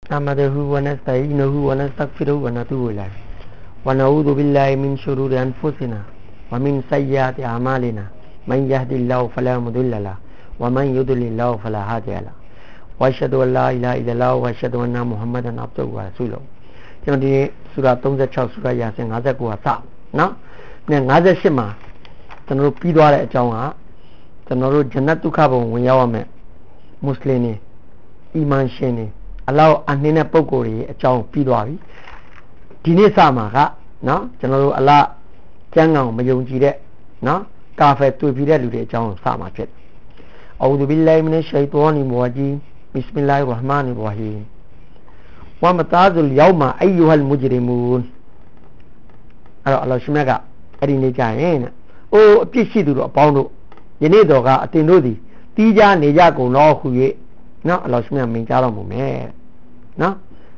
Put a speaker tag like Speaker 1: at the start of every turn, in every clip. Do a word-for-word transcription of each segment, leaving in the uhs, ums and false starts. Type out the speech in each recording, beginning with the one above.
Speaker 1: نحمده ونستعينه ونستغفره ونتوب إليه ونعوذ بالله من شرور أنفسنا ومن سيئات أعمالنا من يهد الله فلا مضل له ومن يضلل له فلا هادي له وأشهد أن لا إله إلا الله وأشهد أن محمدا عبده ورسوله ကျွန်တော်ဒီစူရာthirty-sixစူရာယာဆင်fifty-nineကစနော်နဲ့fifty-eightမှာကျွန်တော်တို့ပြီးသွားတဲ့အကြောင်းကကျွန်တော်တို့ဂျနတ်ဒုက္ခဘုံဝင်ရောက်ရမယ်မွတ်စလင်တွေအီမန်ရှင်တွေအလောင်းအနှင်းတဲ့ပုံကိုယ်တွေအကြောင်းပြီးသွားပြီဒီနေ့စမှာကနော်ကျွန်တော်တို့အလားကျမ်းဂန်မယုံကြည်တဲ့နော်ကာဖယ်တွေ့ပြီးတဲ့လူတွေအကြောင်းစမှာဖြစ်အော်ဒူဘီလာဟီမင်ရှိုင်တောနီမဝဂျီဘစ်မီလာဟ်ရဟ်မာနီရဟီမ်ဝမတာဇူလ်ယောမာအယူဟ်မုဂျရီမူန်အဲ့တော့အလ္လာဟ်ရှင်မြတ်ကအဲ့ဒီနေ့ကျရင်တဲ့အိုးအပြစ်ရှိသူတို့အပေါင်းတို့ယနေ့တော်ကအတင်တို့သည်တီးကြနေကြကုန်တော့ဟူ၍နော်အလ္လာဟ်ရှင်မြတ်မိန့်ကြားတော်မူမယ်နော်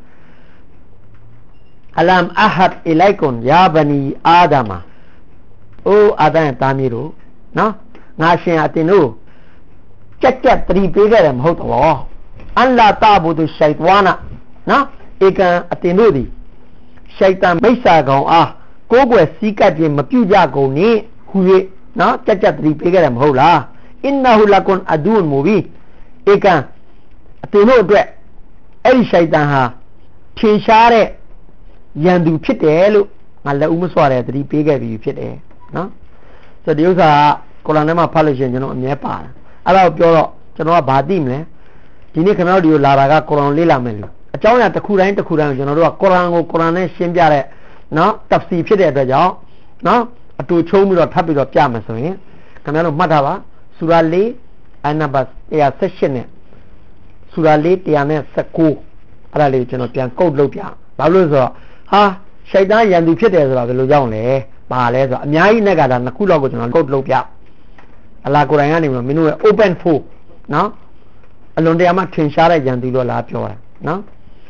Speaker 1: အလမ်အဟတ်အီလိုက်ကွန်ယာဘနီအာဒမာအိုးအာဒမ်သားမျိုးတို့နော်ငါရှင်အတင်တို့ကြက်ကြက်တတိပေးခဲ့တယ်မဟုတ်တော့အလ္လာတာဘူဒ်ရှိုင်တဝါနာနော်ဧကံအတင်တို့သည်ရှိုင်တန်မိစ္ဆာကောင်အားကိုးကွယ်စည်းကပ်ခြင်းမပြုကြကုန်နှင့်ဟူ၍နော်ကြက်ကြက်တတိပေးခဲ့တယ်မဟုတ်လားအင်နာဟူလကွန်အဒူန်မူဘီဧကံအတင်တို့အတွက်အဲ့ဒီရှိုင်တန်ဟာထင်ရှားတဲ့ရန်သူဖြစ်တယ်လို့ငါလက်ဦးမစွာတဲ့တတိပေးခဲ့ပြီးဖြစ်တယ်နော်ဆိုတော့ဒီဥစ္စာကကုရ်အာန်ထဲမှာဖတ်လို့ရှိရင်ကျွန်တော်အမြဲပါတယ်အဲ့ဒါကိုပြောတော့ကျွန်တော်ကဘာသိမလဲဒီနေ့ခင်ဗျားတို့ဒီကိုလာတာကကုရ်အာန်လေ့လာမယ်လို့အကြောင်းအရာတစ်ခုတိုင်းတစ်ခုတိုင်းကိုကျွန်တော်တို့ကကုရ်အာန်ကိုကုရ်အာန်နဲ့ရှင်းပြတဲ့နော်တပ်စီဖြစ်တဲ့အတွက်ကြောင့်နော်အတူချုံးပြီးတော့ထပ်ပြီးတော့ပြမယ်ဆိုရင်ခင်ဗျားတို့မှတ်ထားပါစူရာfourအနံပါတ်one seventeenနဲ့စူရာfour one nineteenအဲ့ဒါလေးကျွန်တော်ပြန်ကုတ်လုပ်ပြဘာလို့လဲဆိုတော့ဟာရှိုက်တန်းရန်သူဖြစ်တယ်ဆိုတာဘယ်လိုကြောင့်လဲပါလဲဆိုတော့အများကြီးနဲ့ကဒါနှစ်ခုလောက်ကိုကျွန်တော်ကုတ်လုပ်ပြအလာကုရ်အာန်ကနေပြီးတော့မင်းတို့ရဲ့ open for နော်အလွန်တရာမှထင်ရှားတဲ့ရန်သူလို့လာပြောတာနော်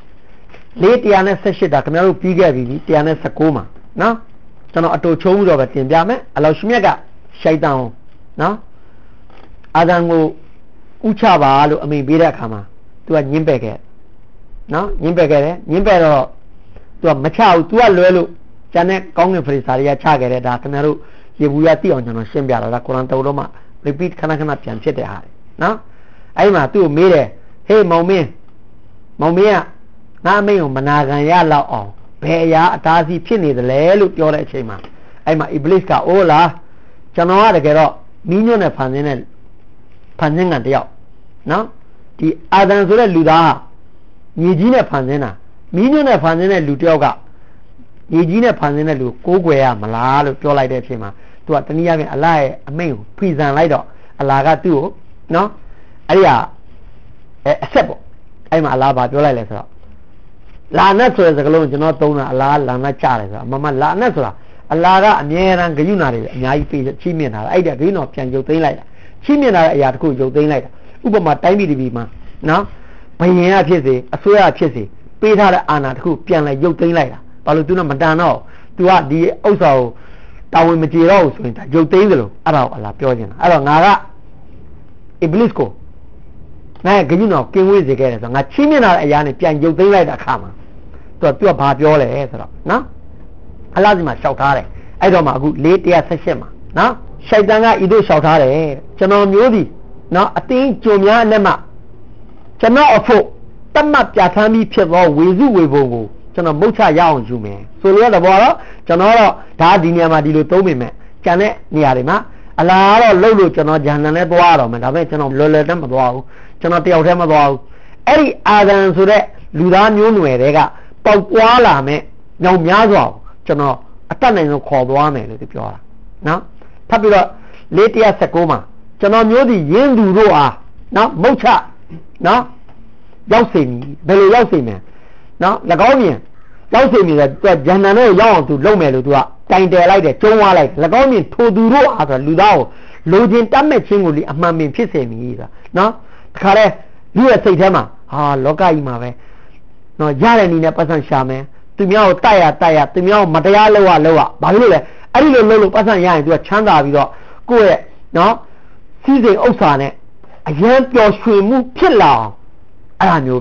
Speaker 1: four one seventeenဒါခင်ဗျားတို့ပြီးခဲ့ပြီone nineteenမှာနော်ကျွန်တော်အတူချုံးပြီးတော့ပဲတင်ပြမယ်အလောရှင်မြတ်ကရှိုက်တန်းနော်အာဒမ်ကိုဥချပါလို့အမိန့်ပေးတဲ့အခါမှာသူကညှင်းပယ်ခဲ့နော်ညှင်းပယ်ခဲ့တယ်ညှင်းပယ်တော့သူကမချဘူးသူကလွဲလို့ကျန်တဲ့ကောင်းကင်ဖရိစာတွေကချခဲ့တယ်ဒါခင်ဗျားတို့ရေဘူးရသိအောင်ကျွန်တော်ရှင်းပြတာဒါကုရ်အာန်တော်တော်မှာ repeat ခဏခဏပြန်ဖြစ်တဲ့ဟာတွေနော်အဲ့မှာသူ့ကိုမေးတယ်ဟေးမောင်မင်းမောင်မင်းကငါအမိန့်ကိုမနာခံရလောက်အောင်ဘယ်အရာအတားစီဖြစ်နေသလဲလို့ပြောတဲ့အချိန်မှာအဲ့မှာအီဘလစ်ကအိုးလားကျွန်တော်ကတကယ်တော့မီးညွန့်နဲ့ဖန်ဆင်းတဲ့ဖန်ဆင်းကံတယောက်နော်ဒီအာဒမ်ဆိုတဲ့လူသားဟာမြေကြီးနဲ့ဖန်ဆင်းတာမီးညွန့်နဲ့ဖန်ဆင်းတဲ့လူတယောက်ကမြေကြီးနဲ့ဖန်ဆင်းတဲ့လူကိုကိုးကွယ်ရမလားလို့ပြောလိုက်တဲ့အချိန်မှာသူကတနည်းအားဖြင့်အလ္လာဟ်ရဲ့အမိန့်ကိုဖီဆန်လိုက်တော့အလ္လာဟ်ကသူ့ကိုနော်အဲ့ဒီဟာအဲအဆက်ပေါ့အဲ့မှာအလ္လာဟ်ဘာပြောလိုက်လဲဆိုတော့လာနတ်ဆိုတဲ့စကားလုံးကျွန်တော်သုံးတာအလ္လာဟ်လာနတ်ချတယ်ဆိုတာမမလာနတ်ဆိုတာအလ္လာဟ်ကအမြဲတမ်းဂရုဏာတွေအများကြီးပေးချီးမြှင့်တာအဲ့ဒါဂရုဏာပြန်ရုပ်သိမ်းလိုက်တာချီးမြှင့်တာတဲ့အရာတစ်ခုရုပ်သိမ်းလိုက်တာဥပမာတိုင်းပြည်တစ်ပြည်မှာနော်ဘယင်ကဖြစ်စေအစိုးရဖြစ်စေပေးထားတဲ့အာဏာတစ်ခုပြန်လဲရုပ်သိမ်းလိုက်တာဘာလို့ तू ကမတန်တော့ तू ကဒီဥစ္စာကိုတာဝန်မကျေတော့ဘူးဆိုရင်ဒါရုပ်သိမ်းတယ်လို့အဲ့ဒါကိုအလ္လာဟ်ပြောနေတာအဲ့တော့ငါကအီဘလစ်ကိုငါရဲ့ဂရုဏာကင်းဝေးစေခဲ့တယ်ဆိုတော့ငါချီးမြှင့်တာတဲ့အရာနဲ့ပြန်ရုပ်သိမ်းလိုက်တဲ့အခါမှာ तू က तू ကဘာပြောလဲဆိုတော့နော်အလ္လာဟ်စီမှာလျှောက်ထားတယ်အဲ့တော့မှအခုfour one seventeenမှာနော်ရှိုက်တန်ကဤသို့လျှောက်ထားတယ်ကျွန်တော်မျိုးသည်နော်အတင်းကြုံများအလက်မှကျွန်တော်အဖို့တတ်မှတ်ပြဋ္ဌာန်းပြီးဖြစ်သောဝေစုဝေဘုံကိုကျွန်တော်မုတ်ချရအောင်ယူမယ်ဆိုလိုတဲ့ဘောတော့ကျွန်တော်တော့ဒါဒီနေရာမှာဒီလိုသုံးမိမယ်ကျန်တဲ့နေရာတွေမှာအလားတော့လှုပ်လို့ကျွန်တော်ဂျန်နန်နဲ့သွားတော့မယ်ဒါပေမဲ့ကျွန်တော်လွယ်လွယ်နဲ့မသွားဘူးကျွန်တော်တယောက်တည်းမသွားဘူးအဲ့ဒီအာဒမ်ဆိုတဲ့လူသားမျိုးနွယ်တွေကပေါက်ပွားလာမယ်ညောင်များစွာကျွန်တော်အတတ်နိုင်ဆုံးခေါ်သွားမယ်လို့ပြောတာနော်ထပ်ပြီးတော့four nineteenမှာကျွန်တော်မျိုးဒီရင်းသူတို့အားနော်မုတ်ချနော်ရောက်စေမည်ဘယ်လိုရောက်စေမလဲနော်၎င်းမြင်ရောက်စေမည်ဆိုတော့ဂျန်နန်တို့ရောက်အောင်သူလုပ်မယ်လို့သူကတိုင်တယ်လိုက်တယ်ကျုံးသွားလိုက်၎င်းမြင်ထိုသူတို့အားဆိုလူသားကိုလိုချင်တတ်မဲ့ခြင်းကိုလေအမှန်ပင်ဖြစ်စေမည်ဆိုတာနော်တခါတည်းလူရဲ့စိတ်ထဲမှာဟာလောကကြီးမှာပဲနော်ရတဲ့နည်းနဲ့ပတ်စံရှာမယ်သူများကိုတိုက်ရတိုက်ရသူများကိုမတရားလုပ်ရလုပ်ရဘာလို့လဲအဲ့ဒီလိုလုပ်လို့ပတ်စံရရင်သူကချမ်းသာပြီးတော့ကိုယ့်ရဲ့နော်စီးစိမ်ဥစ္စာနဲ့အရန်ပျော်ရွှင်မှုဖြစ်လာအောင်အဲ့ဒါမျိုးပြောတာ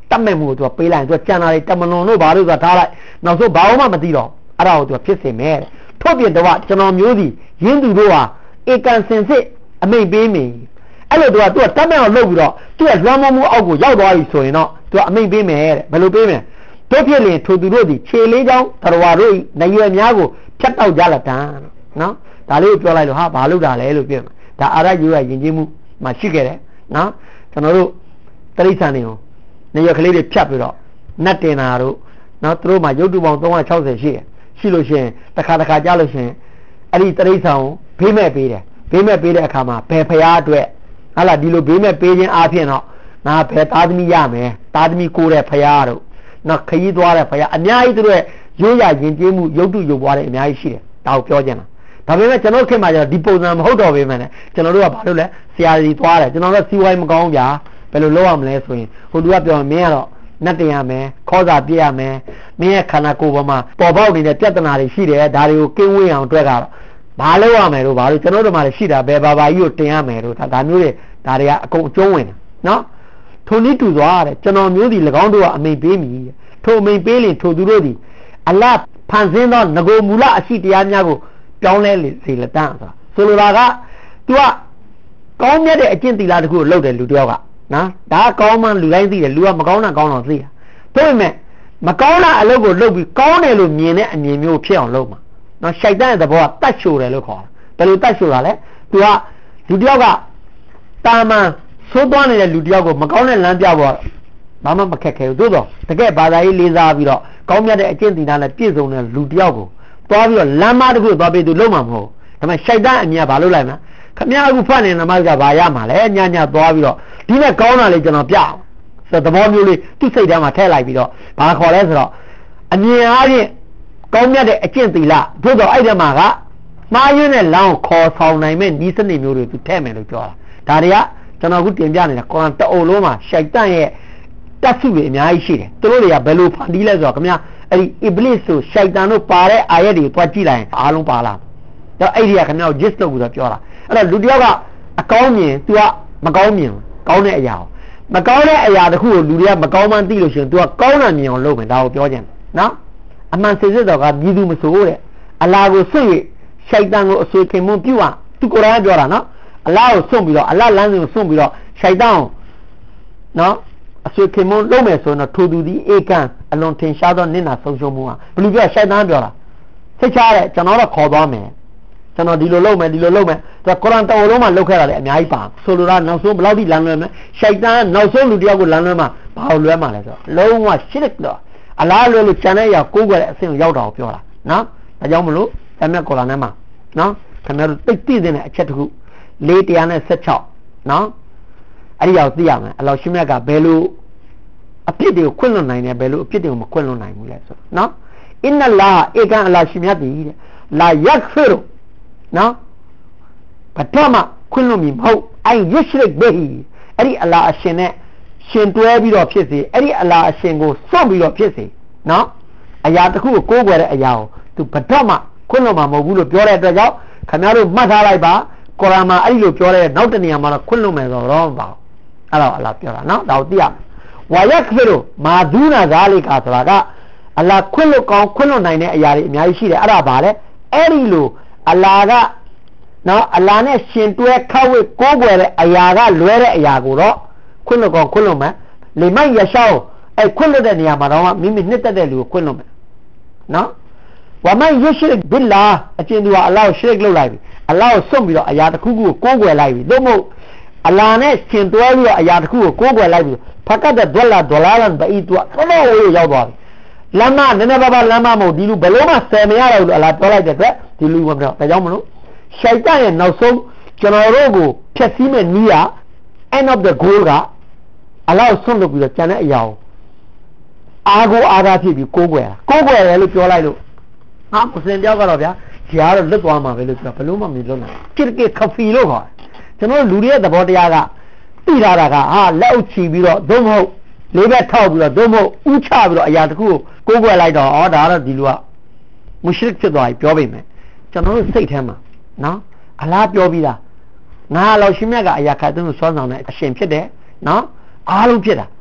Speaker 1: တတ်မဲ့မှုကိုသူကပေးလိုက်သူကကြံတာတွေတမလွန်တို့ဘာလို့ဆိုတာထားလိုက်နောက်ဆုံးဘာမှမသိတော့အဲ့ဒါကိုသူကဖြစ်စေမယ်ထို့ပြင်တော့ကျွန်တော်မျိုးစီရင်းသူတို့ဟာဧကန်စင်စစ်အမိန်ပေးမိအဲ့လိုသူကသူကတတ်မဲ့အောင်လုပ်ပြီးတော့သူကလွှမ်းမိုးမှုအောက်ကိုရောက်သွားပြီဆိုရင်တော့သူကအမိန်ပေးမယ်တဲ့ဘယ်လိုပေးမလဲတို့ဖြစ်ရင်ထိုသူတို့ဒီခြေလေးချောင်းတော်တို့နေရွယ်များကိုဖြတ်တောက်ကြလက်တန်းနော်ဒါလေးကိုပြောလိုက်လို့ဟာဘာလို့တာလဲလို့ပြောဒါအာရယူရယဉ်ကျေးမှုမှရှိခဲ့တယ်နော်ကျွန်တော်တို့တိရစ္ဆာန်တွေကိုနေရွယ်ကလေးတွေဖြတ်ပြီးတော့နတ်တင်တာတို့နော်သူတို့မှရုပ်တုပေါင်းသုံးရာခြောက်ဆယ်ရှိတယ်ရှိလို့ရှိရင်တစ်ခါတစ်ခါကြားလို့ရှိရင်အဲ့ဒီတိရစ္ဆာန်ကိုဘေးမဲ့ပေးတယ်ဘေးမဲ့ပေးတဲ့အခါမှာဘယ်ဖရားအတွက်ဟာလာဒီလိုဘေးမဲ့ပေးခြင်းအားဖြင့်တော့ငါဘယ်သားသမီးရမယ်သားသမီးကိုတဲ့ဖရားတို့နော်ခရီးသွားတဲ့ဖရားအများကြီးတို့ရဲ့ရိုးရယဉ်ကျေးမှုရုပ်တုရုပ်ပွားတွေအများကြီးရှိတယ်ဒါကိုပြောချင်တာဒါပေမဲ့ကျွန်တော်ခင်မှာကျတော့ဒီပုံစံမဟုတ်တော့ပေမဲ့ကျွန်တော်တို့ကဘာလို့လဲဆရာကြီးသွားတယ်ကျွန်တော်တို့စီဝိုင်းမကောင်းဗျာဘယ်လိုလုပ်ရမလဲဆိုရင်ဟိုလူကပြောမင်းကတော့နတ်တင်ရမယ်ခေါ်စာပြည့်ရမယ်မင်းရဲ့ခန္ဓာကိုယ်ပေါ်မှာပေါ်ပေါက်နေတဲ့ပြဿနာတွေရှိတယ်ဒါတွေကိုကင်းဝေးအောင်အတွက်ကတော့ဘာလုပ်ရမယ်လို့ဘာလို့ကျွန်တော်တို့မှလည်းရှိတာဘယ်ဘာဘာကြီးကိုတင်ရမယ်လို့ဒါဒါမျိုးတွေဒါတွေကအကုန်အကျုံးဝင်တယ်နော်ထိုနည်းတူသွားတယ်ကျွန်တော်မျိုးဒီ၎င်းတို့ကအမိန်ပေးမိထိုအမိန်ပေးရင်ထိုသူတို့ဒီအလတ်ဖန်ဆင်းသောငကိုမူလအရှိတရားများကိုပြောင်းလဲစေလက်တန်းဆိုတာဆိုလိုတာက तू ကကောင်းမြတ်တဲ့အကျင့်သီလတခုကိုလုပ်တယ်လူတယောက်ကနော်ဒါကကောင်းမှလူတိုင်းသိတယ်လူကမကောင်းတာကောင်းတော့သိတာဒါပေမဲ့မကောင်းတာအလုပ်ကိုလုပ်ပြီးကောင်းတယ်လို့မြင်တဲ့အမြင်မျိုးဖြစ်အောင်လုပ်မှာနော်ရှိုက်တဲ့သဘောကတတ်ချိုတယ်လို့ခေါ်တယ်ဘယ်လိုတတ်ချိုတာလဲ तू ကလူတယောက်ကတာမန်သိုးသွားနေတဲ့လူတယောက်ကိုမကောင်းတဲ့လမ်းပြဖို့ဘာမှမခက်ခဲဘူးသို့တော့တကယ်ဘာသာရေးလေးစားပြီးတော့ကောင်းမြတ်တဲ့အကျင့်သီလနဲ့ပြည့်စုံတဲ့လူတယောက်ကိုသွားပြီးတော့လမ်းမတစ်ခုသွားပြီးသူလုံးမှာမဟုတ်ဒါပေမဲ့ရှိုက်တဲ့အမြင်ဘာလို့လိုက်မလဲခမရအခုဖတ်နေနမကဘာရမှာလဲညညသွားပြီးတော့ဒီနဲ့ကောင်းတာလေးကျွန်တော်ပြအောင်ဆိုသဘောမျိုးလေးသူ့စိတ်ထဲမှာထည့်လိုက်ပြီးတော့ဘာခေါ်လဲဆိုတော့အမြင်အားဖြင့်ကောင်းမြတ်တဲ့အကျင့်သီလသို့တော့အဲ့ဒီမှာကမှားရင်းတဲ့လမ်းကိုခေါ်ဆောင်နိုင်မဲ့ဤစနစ်မျိုးတွေသူထည့်မယ်လို့ပြောတာဒါတွေကကျွန်တော်အခုတင်ပြနေတာကုရ်အာန်တအုပ်လုံးမှာရှိုက်တန်ရဲ့တက်စုတွေအများကြီးရှိတယ်သူတို့တွေကဘယ်လိုဖန်တီးလဲဆိုတော့ခင်ဗျာအဲ့ဒီအီဘလစ်ဆိုရှိုက်တန်တို့ပါတဲ့အာယတ်တွေကိုတွားကြည့်လိုက်ရင်အားလုံးပါလာတော့အဲ့ဒီကခင်ဗျာကို gist လုပ်ပြီးတော့ပြောတာအဲ့တော့လူတယောက်ကအကောင်းမြင် तू ကမကောင်းမြင်ကောင်းတဲ့အရာကိုမကောင်းတဲ့အရာတခုကိုလူတွေကမကောင်းမှန်းသိလို့ရှိရင် तू ကကောင်းတာမြင်အောင်လုပ်မယ်ဒါကိုပြောချင်တယ်နော်အမှန်စစ်စစ်တော့ကမြည်သူမဆိုးတဲ့အလာကိုဆွတ်၍ရှိုက်တန်ကိုအဆွေခင်မွန်းပြုအောင်သူကိုယ်တိုင်ပြောတာနော်အလာကိုဆွတ်ပြီးတော့အလာလမ်းစဉ်ကိုဆွတ်ပြီးတော့ရှိုက်တန်ကိုနော်အဆွေခင်မွန်းလုပ်မယ်ဆိုတော့ထိုသူဒီဧကန်အလွန်ထင်ရှားသောနင့်နာဆုံးရှုံးမှုဟာဘယ်လိုပြောရှိုက်တန်ပြောတာစိတ်ချတဲ့ကျွန်တော်တော့ခေါ်သွားမယ်ကျွန်တော်ဒီလိုလုပ်မယ်ဒီလိုလုပ်မယ်သူကကုရ်အာန်တော်လုံးမှာလုပ်ခဲ့တာလေအများကြီးပါဆိုလိုတာနောက်ဆုံးဘယ်လောက်ထိလမ်းလွဲမလဲရှိုက်တန်နောက်ဆုံးလူတယောက်ကိုလမ်းလွဲမှာဘာလို့လွဲမှာလဲဆိုတော့လုံးဝရှစ်တော့အလားလွဲလို့ကျန်တဲ့အရာကိုးကွယ်တဲ့အဆင့်ကိုရောက်တာကိုပြောတာနော်ဒါကြောင့်မလို့အမေကုရ်အာန်ထဲမှာနော်ခင်ဗျားတို့သိသိတဲ့အချက်တခုလေးတရားနဲ့ဆက်ချောက်နော်အဲ့ဒီရောက်သိရမယ်အလောရှိမြတ်ကဘယ်လိုအဖြစ်တွေကိုခွင့်လွှတ်နိုင်တယ်ဘယ်လိုအဖြစ်တွေကိုမခွင့်လွှတ်နိုင်ဘူးလဲဆိုနော်အင်နလာဧကန်အလောရှိမြတ်တည်တဲ့လာယက်ဖီရနော်ဘာတော့မှခွင့်လွှတ်မီမဟုတ်အိုင်ယရှရစ်ဘေဟီအဲ့ဒီအလာအရှင်နဲ့ရှင်တွဲပြီးတော့ဖြစ်စေအဲ့ဒီအလာအရှင်ကိုစွန့်ပြီးတော့ဖြစ်စေနော်အရာတစ်ခုကိုကိုးကွယ်တဲ့အရာကိုသူဘာတော့မှခွင့်လွှတ်မှာမဟုတ်ဘူးလို့ပြောတဲ့အတွက်ကြောင့်ခင်ဗျားတို့မှတ်ထားလိုက်ပါကုရ်အာန်မှာအဲ့ဒီလိုပြောတဲ့နောက်တနေရာမှာတော့ခွင့်လွှတ်မယ်ဆိုတော့မပါဘူးအဲ့တော့အလာပြောတာနော်ဒါကိုသိရဝါယက်ဖီရမာဒူနာဇာလီကာဆိုတာကအလာခွင့်လွှတ်ကောင်းခွင့်လွှတ်နိုင်တဲ့အရာတွေအများကြီးရှိတယ်အဲ့ဒါဘာလဲအဲ့ဒီလိုအလာကနော်အလာနဲ့ရှင်တွဲခတ်ဝေကိုးကွယ်တဲ့အရာကလွဲတဲ့အရာကိုတော့ခွင့်လွှတ်ကောင်းခွင့်လွှတ်မယ်လေမိုက်ရရှောင်းအဲ့ခွင့်လွှတ်တဲ့နေရာမှာတော့မိမိနှစ်သက်တဲ့လူကိုခွင့်လွှတ်မယ်နော်ဝါမိုက်ယရှရစ်ဘီလာအကျဉ်သူကအလာကိုရှရစ်လုပ်လိုက်ပြီအလာကိုစွန့်ပြီးတော့အရာတစ်ခုခုကိုကိုးကွယ်လိုက်ပြီသို့မဟုတ်အလာနဲ့ရှင်တွဲပြီးတော့အရာတစ်ခုကိုကိုးကွယ်လိုက်ပြီဖကတ်တဲ့ဒေါ်လာဒေါ်လာလန်ဘီတူကဘလို့ဝေးရောက်သွားပြီလမ်းမနည်းနည်းပါးပါးလမ်းမမဟုတ်ဒီလူဘယ်လို့မှဆယ်မရတော့ဘူးအလားပြောလိုက်တဲ့အတွက်ဒီလူကမပြောဒါကြောင့်မလို့ရှိုက်တန်ရဲ့နောက်ဆုံးကျွန်တော်တို့ကိုဖျက်ဆီးမဲ့နည်းက end of the goal ကအလားဆွန့်လုပ်ပြီးတော့ကျန်တဲ့အရာကိုအာကိုအာသာဖြစ်ပြီးကိုးကွယ်တာကိုးကွယ်တယ်လို့ပြောလိုက်လို့ဟာမွတ်စလင်ပြောက်ကတော့ဗျာဂျားတော့လွတ်သွားမှာပဲလို့ပြောဘယ်လို့မှမလွတ်နိုင်ကိရကေခဖီလို့ခေါ်တယ်ကျွန်တော်လူတွေရဲ့သဘောတရားကသိထားတာကဟာလက်အုပ်ချီပြီးတော့သို့မဟုတ်လေးဘက်ထောက်ပြီးတော့သို့မဟုတ်ဥချပြီးတော့အရာတစ်ခုကိုကိုးကွယ်လိုက်တော့ဩဒါကတော့ဒီလူကမုရှရစ်ဖြစ်သွားပြီပြောပေမဲ့ကျွန်တော်တို့စိတ်ထဲမှာနော်အလားပြောပြီးသားငါလောက်ရှင်မြတ်ကအရာခိုင်သွင်းကိုစွမ်းဆောင်တဲ့အရှင်ဖြစ်တယ်နော်အားလုံးဖြစ်တာ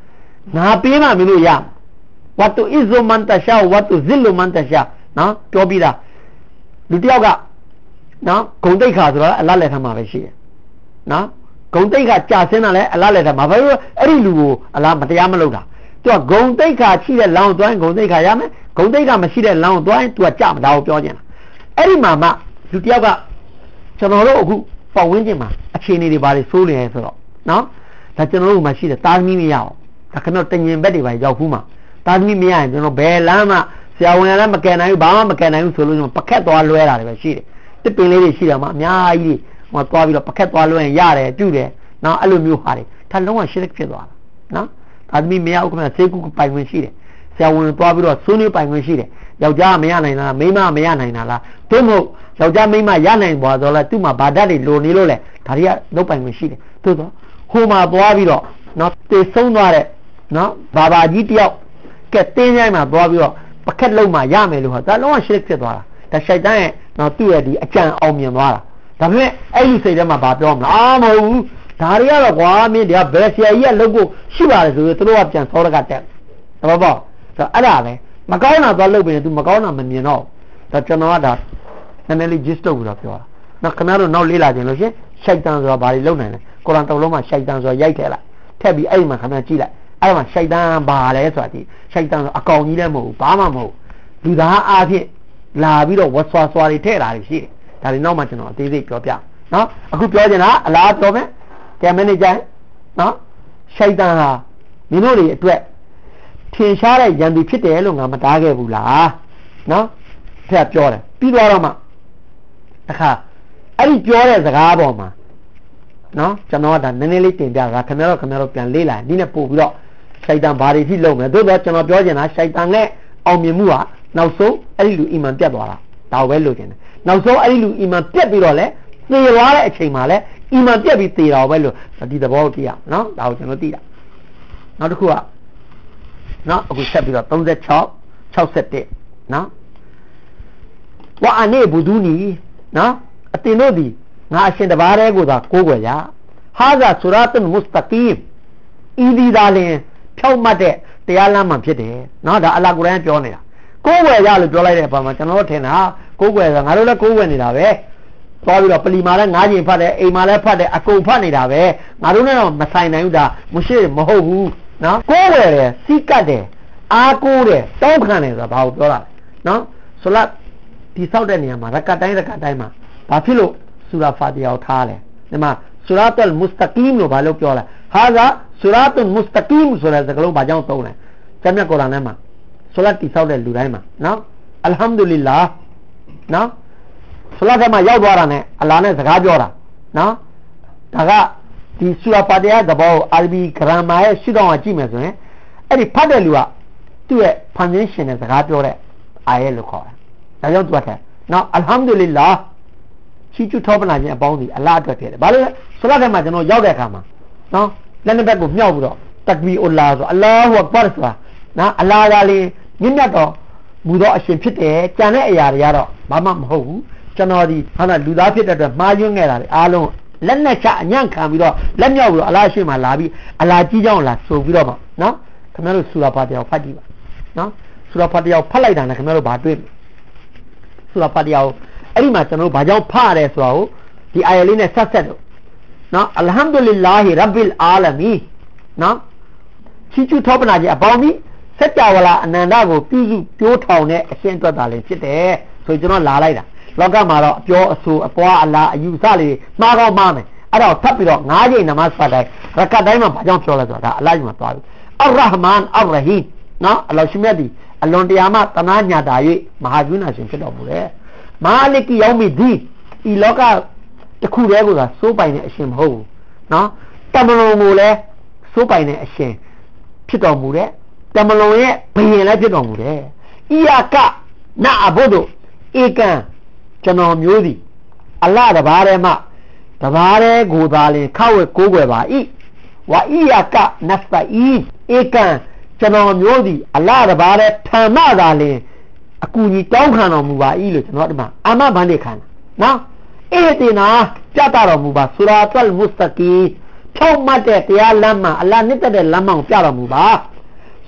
Speaker 1: ငါပေးမှမင်းတို့ရဝတ်တူအစ်ဇမန်တရှာဝတ်တူဇစ်လူမန်တရှာနော်ပြောပြီးသားလူတယောက်ကနော်ဂုံတိတ်ခါဆိုတော့အလတ်လက်ထမှာပဲရှိတယ်နော်ဂုံတိတ်ခါကြာစင်းတာလဲအလတ်လက်ထမှာဘာလို့အဲ့ဒီလူကိုအလားမတရားမလုပ်တာသူကဂုံတိတ်ခါရှိတဲ့လောင်းသွားရင်ဂုံတိတ်ခါရမယ်ဂုံတိတ်ခါမရှိတဲ့လောင်းသွားရင်သူကကြမတာကိုပြောချင်တာအဲ့ဒီမှာမှလူတယောက်ကကျွန်တော်တို့အခုပတ်ဝန်းကျင်မှာအခြေအနေတွေဘာတွေဆိုးနေလဲဆိုတော့နော်ဒါကျွန်တော်တို့မှရှိတယ်တာသမီမရအောင်ဒါခဏတငင်ဘက်တွေပါရောက်ဘူးမှာတာသမီမရရင်ကျွန်တော်ဘယ်လမ်းမှဆရာဝန်လည်းမကယ်နိုင်ဘူးဘာမှမကယ်နိုင်ဘူးဆိုလို့ကျွန်တော်ပခက်သွားလွဲတာတွေပဲရှိတယ်တစ်ပင်လေးတွေရှိတယ်မှာအများကြီးဟိုသွားပြီးတော့ပခက်သွားလွဲရင်ရတယ်ပြုတယ်နော်အဲ့လိုမျိုးဟာတွေဒါလုံးဝရှစ်ဖြစ်သွားတာနော်တာသမီမရဘူးခင်ဗျဆေးကုပိုင်ဝင်ရှိတယ်ဆရာဝန်သွားပြီးတော့ဆွေးနွေးပိုင်ဝင်ရှိတယ်ယောက်ျားမရနိုင်လားမိန်းမမရနိုင်တာလားသို့မဟုတ်ယောက်ျားမိန်းမရနိုင်ပါတော့လဲသူ့မှာဗာဓာတ်တွေလိုနေလို့လဲဒါတွေကလုံးပိုင်ဝင်ရှိတယ်သို့တော့ဟိုမှာသွားပြီးတော့နော်တေဆုံးသွားတဲ့နော်ဘာဘာကြီးတယောက်ကဲတင်းရိုင်းမှာသွားပြီးတော့ပခက်လုံးမှာရမယ်လို့ဟာဒါလုံးဝရှစ်ဖြစ်သွားတာဒါရှိုက်တန်းရဲ့နော်သူ့ရဲ့ဒီအကြံအောင်မြင်သွားတာဒါပေမဲ့အဲ့ဒီစိတ်ထဲမှာဘာပြောမလဲအာမဟုတ်ဘူးဒါတွေကတော့ကွာမင်းတွေကဘယ်ဆရာကြီးကလုပ်ဖို့ရှိပါတယ်ဆိုရင်သူတို့ကပြန်စောရကတက်တော့ပေါ့ဆိုအဲ့ဒါပဲမကောင်းတာသွားလုပ်ပြီးရင် तू မကောင်းတာမမြင်တော့ဒါကျွန်တော်ကဒါနည်းနည်းလေး gist လုပ်ပြီးတော့ပြောတာနော်ခင်ဗျားတို့နောက်လေးလာခြင်းလို့ရှင်ရှိုက်တန်းဆိုတာဘာတွေလုပ်နိုင်လဲကုရ်အာန်တစ်လုံးမှာရှိုက်တန်းဆိုတာရိုက်ထည့်လိုက်ထည့်ပြီးအဲ့မှာခင်ဗျားကြည့်လိုက်အဲ့မှာရှိုက်တန်းဘာလဲဆိုတာဒီရှိုက်တန်းဆိုအကောင်ကြီးလည်းမဟုတ်ဘူးဘာမှမဟုတ်လူသားအားဖြင့်လာပြီးတော့ဝတ်ဆွာဆွာတွေထည့်လာတယ်ရှိတယ်ဒါတွေနောက်မှကျွန်တော်အသေးစိတ်ပြောပြနော်အခုပြောချင်တာအလားပြောမယ်ကဲမန်နေဂျာနော်ရှိုက်တန်းဟာမင်းတို့တွေအတွက်ထင်ရှားတဲ့ရန်သူဖြစ်တယ်လို့ငါမတားခဲ့ဘူးလားနော်ဖက်ပြောတယ်ပြီးသွားတော့မှတခါအဲ့ဒီပြောတဲ့စကားပေါ်မှာနော်ကျွန်တော်ကဒါနည်းနည်းလေးတင်ပြတာခင်ဗျားတို့ခင်ဗျားတို့ပြန်လေးလာဒီနဲ့ပို့ပြီးတော့ရှိုက်တန်ဘာတွေဖြစ်လုံးမယ်သို့တော့ကျွန်တော်ပြောချင်တာရှိုက်တန်နဲ့အောင်မြင်မှုကနောက်ဆုံးအဲ့ဒီလူအီမန်ပြတ်သွားတာဒါပဲလို့ကျင်တယ်နောက်ဆုံးအဲ့ဒီလူအီမန်ပြတ်ပြီးတော့လဲသေသွားတဲ့အချိန်မှာလဲအီမန်ပြတ်ပြီးသေတာပဲလို့ဒီသဘောကိုသိရနော်ဒါကိုကျွန်တော်သိတာနောက်တစ်ခုကနော်အခုဆက်ပြီးတော့သirty-six sixty-oneနော်ဝါအနေဘူးဒူနီနော်အတင်တို့ဒီငါအရှင်တပါးတည်းကိုသာကိုးကွယ်ကြဟာဇာဆူရာတ်မုစတကီမ်ဤဒီသာလင်ဖြောက်မှတ်တဲ့တရားလမ်းမှဖြစ်တယ်နော်ဒါအလ္လာဟ်ကုရ်အာန်ပြောနေတာကိုးကွယ်ကြလို့ပြောလိုက်တဲ့အပေါ်မှာကျွန်တော်တို့ထင်တာကိုးကွယ်ဆိုငါတို့လည်းကိုးကွယ်နေတာပဲသွားပြီးတော့ပလီမာလည်းငါးချိန်ဖတ်တယ်အိမ်မှာလည်းဖတ်တယ်အကုန်ဖတ်နေတာပဲငါတို့နဲ့တော့မဆိုင်နိုင်ဘူးဒါမရှိမဟုတ်ဘူးနော်ကိုးကွယ်တယ်စီးကတ်တယ်အားကိုးတယ်တောင်းခံတယ်ဆိုတာဘာကိုပြောတာနော်ဆိုလတ်ဒီဆောက်တဲ့နေရာမှာရကတ်တိုင်းရကတ်တိုင်းမှာဘာဖြစ်လို့ဆူရာဖာတီယာကိုထားလဲဒီမှာဆူရာတ်အလ်မုစတကီမ်လို့ဘာလို့ပြောလဲဟာဇာဆူရာတ်အလ်မုစတကီမ်ဆိုတဲ့စကားလုံးဘာကြောင့်သုံးလဲကျမ်းမြတ်ကုရ်အာန်ထဲမှာဆူလတ်တိဆောက်တဲ့လူတိုင်းမှာနော်အလ်ဟမ်ဒူလ illah နော်ဆူလတ်ထဲမှာရောက်သွားတာနဲ့အလ္လာဟ်နဲ့စကားပြောတာနော်ဒါကဒီဆူရာဖာတီယာသဘောကိုအာရဘီဂရမ်မာရဲ့ရှုထောင့်ကကြည့်မယ်ဆိုရင်အဲ့ဒီဖတ်တဲ့လူကသူ့ရဲ့ဖန်ဆင်းရှင်တဲ့စကားပြောတဲ့အာရဲလို့ခေါ်တယ်ဒါကြောင့်သူကနော်အလ်ဟမ်ဒူလ illahချီးကျူးထောပနာခြင်းအပေါင်းစီအလားအတွက်ဖြစ်တယ်ဘာလို့လဲဆလတ်ထဲမှာကျွန်တော်ရောက်တဲ့အခါမှာနော်လက်နှစ်ဘက်ကိုမြှောက်ပြီးတော့တက်ဘီအူလာဆိုအလ္လာဟူအက္ဘာဆိုတာနော်အလာကလေးမြင့်မြတ်တော့မူတော့အရှင်ဖြစ်တယ်ကြံတဲ့အရာတွေကတော့ဘာမှမဟုတ်ဘူးကျွန်တော်ဒီဟာလူသားဖြစ်တဲ့အတွက်မှားယွင်းခဲ့တာလေအားလုံးလက်နဲ့ချအညံ့ခံပြီးတော့လက်မြောက်ပြီးတော့အလားရှိမှလာပြီးအလားကြီးကြောင်းလာဆိုပြီးတော့မှနော်ခင်ဗျားတို့ဆူရာဖာတီယာကိုဖတ်ကြည့်ပါနော်ဆူရာဖာတီယာကိုဖတ်လိုက်တာနဲ့ခင်ဗျားတို့ဘာတွေ့ဆူရာဖာတီယာကိုအဲ့ဒီမှာကျွန်တော်တို့ဘာကြောင့်ဖရတယ်ဆိုတာကိုဒီအာယလေးနဲ့ဆက်ဆက်လို့နော်အလ်ဟမ်ဒူလ illah ရဘ်ဘ်အာလမီနော်ချီးကျူးထောပနာခြင်းအပေါင်းကြီးစัจ java လာအနန္တကိုပြုစုပြိုးထောင်တဲ့အရှင်းအတွက်သာလည်းဖြစ်တယ်ဆိုကျွန်တော်လာလိုက်တာလောကမှာတော့အပြောအဆိုအပွားအလားအယူစလေးမှားကောင်းမှားမယ်အဲ့တော့ထပ်ပြီးတော့ငါးချိန်နမတ်ဖတ်တိုင်းရကတ်တိုင်းမှာဘာကြောင့်ပြောလဲဆိုတာဒါအလ္လာဟ်မှာသွားပြီအရ်ရဟ်မန်အရ်ရဟီမ်နော်အလ္လာဟ်ရှိမြတ်ဒီအလွန်တရာမှတနာညာတာ၍မဟာကျွန်းနာရှင်ဖြစ်တော်မူတယ်မာလီကီယောမီဒီဤလောကတစ်ခုတည်းကိုသာစိုးပိုင်တဲ့အရှင်မဟုတ်ဘူးနော်တမလွန်ကိုလည်းစိုးပိုင်တဲ့အရှင်ဖြစ်တော်မူတဲ့တမလွန်ရဲ့ဘယင်လည်းဖြစ်တော်မူတယ်ဤယာကနအဘုဒ္ဓဧကံကျွန်တော်မျိုးစီအလ္လာဟ်တပါးတည်းမှတပါးတည်းကိုသာလင်ခောက်ဝဲကိုးကွယ်ပါ၏ဝါဤယာကနစတာဤဧကံကျွန်တော်မျိုးစီအလ္လာဟ်တပါးတည်းထံမှသာလင်အကူကြီးတောင်းခံတော်မူပါ၏လို့ကျွန်တော်ဒီမှာအာမဘန်နေခံနော်အေးတင်နာကြတတော်မူပါဆူရာတ်အလ်မုစတကီဖြောက်မှတ်တဲ့တရားလမ်းမှာအလ္လာဟ်နှစ်သက်တဲ့လမ်းမကိုပြတော်မူပါ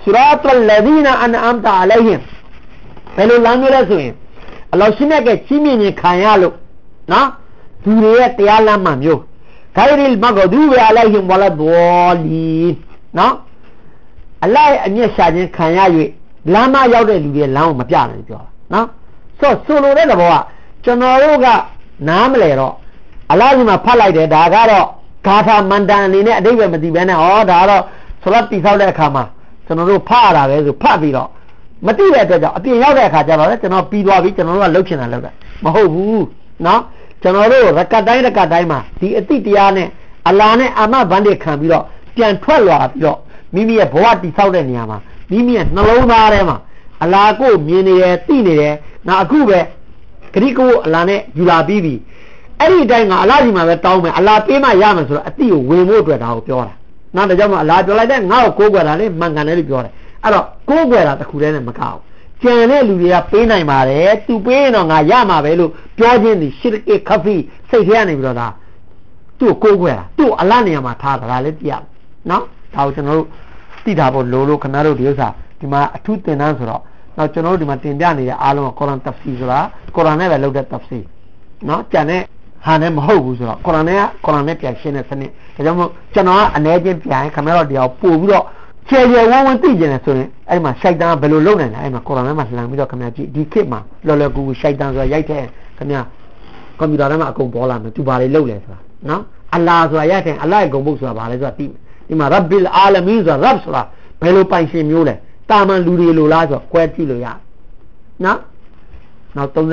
Speaker 1: suratul ladina an'amta alayhim ဘယ်လိုလမ်းမျိုးလဲဆိုရင်အလ္လာဟ်ရှင်မြတ်ကကြီးမြင့်ခြင်းခံရလို့နော်သူတွေရဲ့တရားလမ်းမှမျိုးဂိုင်ရီလ်မဂဒူဘီအလိုင်ဟင်ဝလာဒေါလီနော်အလ္လာဟ်ရဲ့အမျက်ရှာခြင်းခံရ၍လမ်းမရောက်တဲ့လူတွေလမ်းကိုမပြနိုင်ပြောတာနော်ဆိုဆိုလိုတဲ့ဘောကကျွန်တော်တို့ကနားမလဲတော့အလ္လာဟ်ကဖတ်လိုက်တယ်ဒါကတော့ဂါထာမန္တန်အနေနဲ့အတိတ်ပဲမသိဘဲနဲ့ဩဒါကတော့ဆလတ်တိဆောက်တဲ့အခါမှာကျွန်တော်တို့ဖတ်ရတာပဲဆိုဖတ်ပြီးတော့မသိတဲ့အတွက်ကြောင့်အပြင်ရောက်တဲ့အခါကျတော့လေကျွန်တော်ပြီးသွားပြီကျွန်တော်တို့ကလှုပ်ချင်တာလှုပ်တာမဟုတ်ဘူးနော်ကျွန်တော်တို့ရကတ်တိုင်းရကတ်တိုင်းမှာဒီအတိတရားနဲ့အလာနဲ့အာမဘန္တေခံပြီးတော့ပြန်ထွက်လာပြီးတော့မိမိရဲ့ဘဝတည်ဆောက်တဲ့နေရာမှာမိမိရဲ့နှလုံးသားထဲမှာအလာကိုမြင်နေတယ်သိနေတယ်နောက်အခုပဲဂရိကိုအလာနဲ့ယူလာပြီးပြီအဲ့ဒီအတိုင်းကအလာကြီးမှာပဲတောင်းမယ်အလာပေးမှရမယ်ဆိုတော့အတိကိုဝင်ဖို့အတွက်ဒါကိုပြောတာနောက်တကြောင်မှအလာပြောလိုက်တဲ့ငါ့ကိုကိုးကွယ်တာလေမှန်ကန်တယ်လို့ပြောတယ်အဲ့တော့ကိုးကွယ်တာတစ်ခုတည်းနဲ့မကောက်ကျန်တဲ့လူတွေကပေးနိုင်ပါတယ်သူပေးရင်တော့ငါရမှာပဲလို့ပြောခြင်းဒီရှစ်ကေခဖီစိတ်ထဲကနေပြီးတော့ဒါသူ့ကိုကိုးကွယ်တာသူ့အလနေရာမှာထားတာဒါလည်းပြရနော်ဒါကိုကျွန်တော်တို့သိတာပေါ့လို့လို့ခင်ဗျားတို့ဒီဥစ္စာဒီမှာအထူးသင်တန်းဆိုတော့နောက်ကျွန်တော်တို့ဒီမှာတင်ပြနေတဲ့အားလုံးကကုရ်အာန်တဖ်စီဆိုတာကုရ်အာန်နဲ့ပဲလုပ်တဲ့တဖ်စီနော်ကျန်တဲ့ဟာနဲ့မဟုတ်ဘူးဆိုတော့ကုရ်အာန်နဲ့ကုရ်အာန်နဲ့ပြန်ရှင်းတဲ့စနစ်ဒါကြောင့်မို့ကျွန်တော်ကအ ਨੇ ချင်းပြန်ခင်ဗျားတို့ဒီအောင်ပို့ပြီးတော့ခြေခြေဝန်းဝန်းသိကျင်တယ်ဆိုရင်အဲ့ဒီမှာရှိုက်တန်းဘယ်လိုလုပ်နိုင်လဲအဲ့မှာကုရ်အာန်ထဲမှာလှန်ပြီးတော့ခင်ဗျာကြည့်ဒီခေတ်မှာလော်လော်ကူကူရှိုက်တန်းဆိုတာရိုက်တဲ့ခင်ဗျာကွန်ပျူတာထဲမှာအကုန်ပေါ်လာမယ်သူဘာတွေလုပ်လဲဆိုတာနော်အလ္လာဟ်ဆိုတာရိုက်တဲ့အလ္လာဟ်ရဲ့ဂုဏ်ပုဒ်ဆိုတာဘာလဲဆိုတာသိဒီမှာရဘ်ဘီလ်အာလမင်းဆိုတာရဘ်ဆိုတာဘယ်လိုပိုင်ရှင်မျိုးလဲတာမန်လူတွေလိုလားဆိုတော့ကွဲကြည့်လို့ရနော်နောက်36